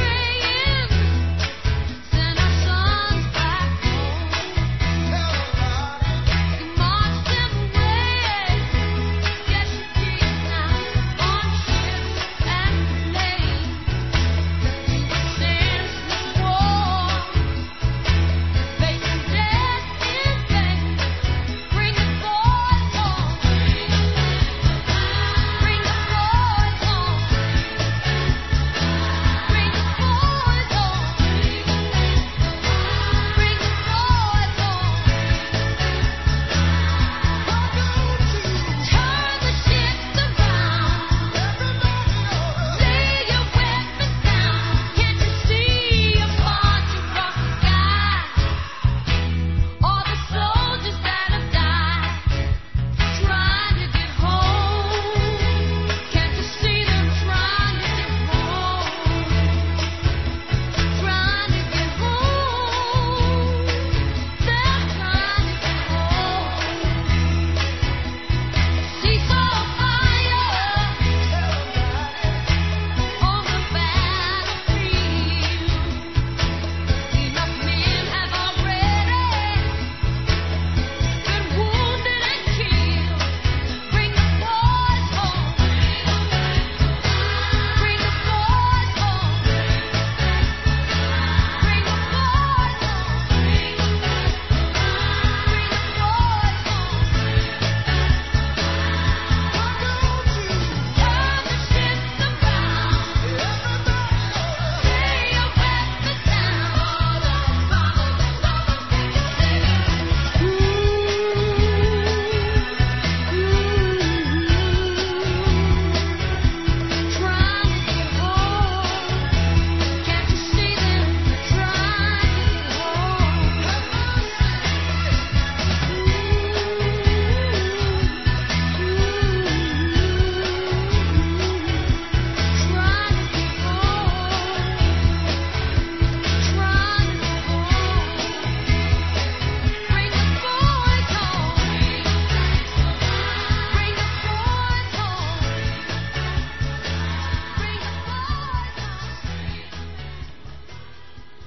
Send our sons back home.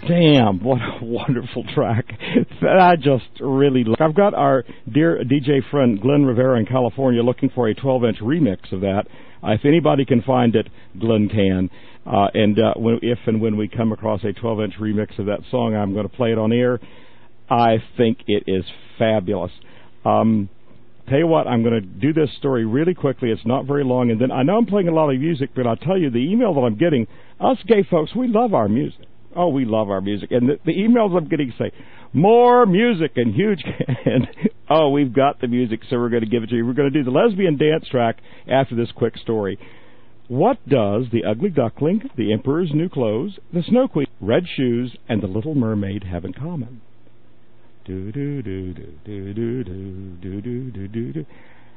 Damn, what a wonderful track. I just really love. I've got our dear D J friend Glenn Rivera in California looking for a twelve-inch remix of that. Uh, if anybody can find it, Glenn can. Uh, and uh, when, if and when we come across a twelve-inch remix of that song, I'm going to play it on air. I think it is fabulous. Um, tell you what, I'm going to do this story really quickly. It's not very long. And then I know I'm playing a lot of music, but I'll tell you, the email that I'm getting, us gay folks, we love our music. Oh, we love our music. And the, the emails I'm getting say, more music and huge. And, oh, we've got the music, so we're going to give it to you. We're going to do the lesbian dance track after this quick story. What does the ugly duckling, the emperor's new clothes, the snow queen, red shoes, and the little mermaid have in common? Do do do do do do do do do do do.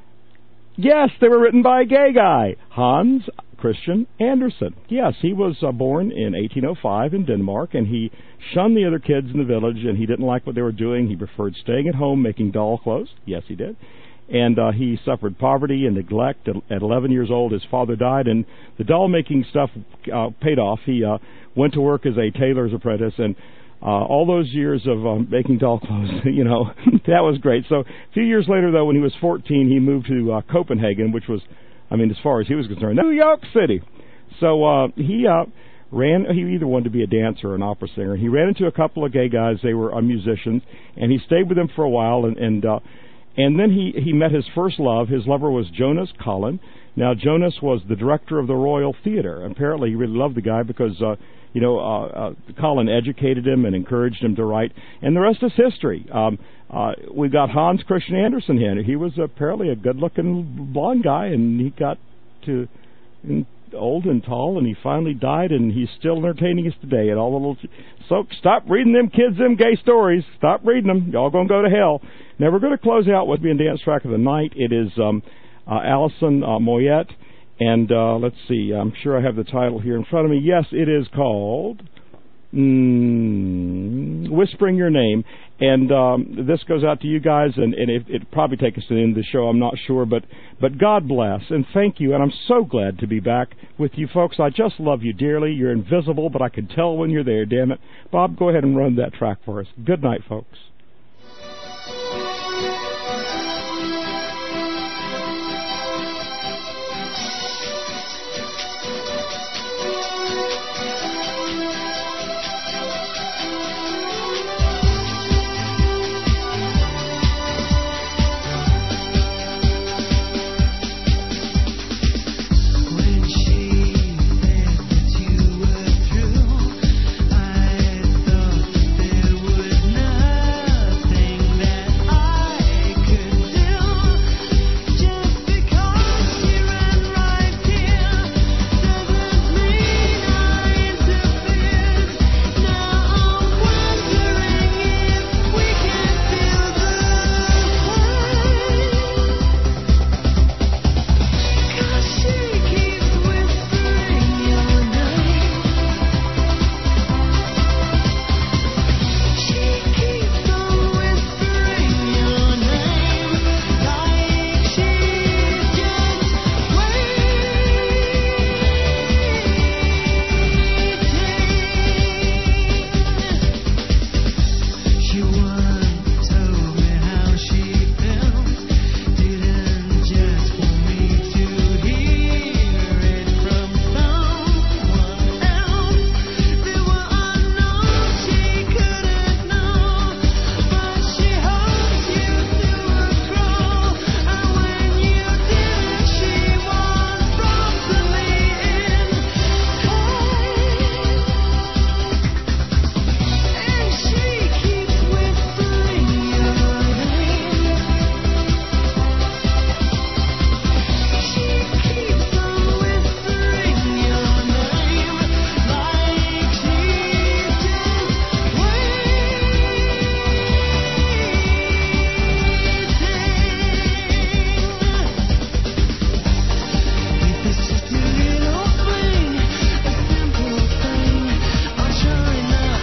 Yes, they were written by a gay guy, Hans Christian Andersen. Yes, he was uh, born in eighteen oh five in Denmark, and he shunned the other kids in the village, and he didn't like what they were doing. He preferred staying at home making doll clothes. Yes, he did. And uh, he suffered poverty and neglect. At, at eleven years old, his father died, and the doll-making stuff uh, paid off. He uh, went to work as a tailor's apprentice, and Uh, all those years of um, making doll clothes, you know, that was great. So a few years later, though, when he was fourteen, he moved to uh, Copenhagen, which was, I mean, as far as he was concerned, New York City. So uh, he uh, ran, he either wanted to be a dancer or an opera singer. He ran into a couple of gay guys. They were uh, musicians, and he stayed with them for a while, and and, uh, and then he, he met his first love. His lover was Jonas Collin. Now, Jonas was the director of the Royal Theatre. Apparently, he really loved the guy because, uh, you know, uh, uh, Collin educated him and encouraged him to write. And the rest is history. Um, uh, we've got Hans Christian Andersen here. He was apparently a good-looking blonde guy, and he got to in, old and tall, and he finally died, and he's still entertaining us today. And all the little so stop reading them kids them gay stories. Stop reading them. Y'all gonna go to hell. Now we're going to close out with being dance track of the night. It is um, uh, Alison uh, Moyet. And uh, let's see, I'm sure I have the title here in front of me. Yes, it is called mm, Whispering Your Name. And um, this goes out to you guys, and, and it, it'll probably take us to the end of the show, I'm not sure. But, but God bless, and thank you. And I'm so glad to be back with you folks. I just love you dearly. You're invisible, but I can tell when you're there, damn it. Bob, go ahead and run that track for us. Good night, folks.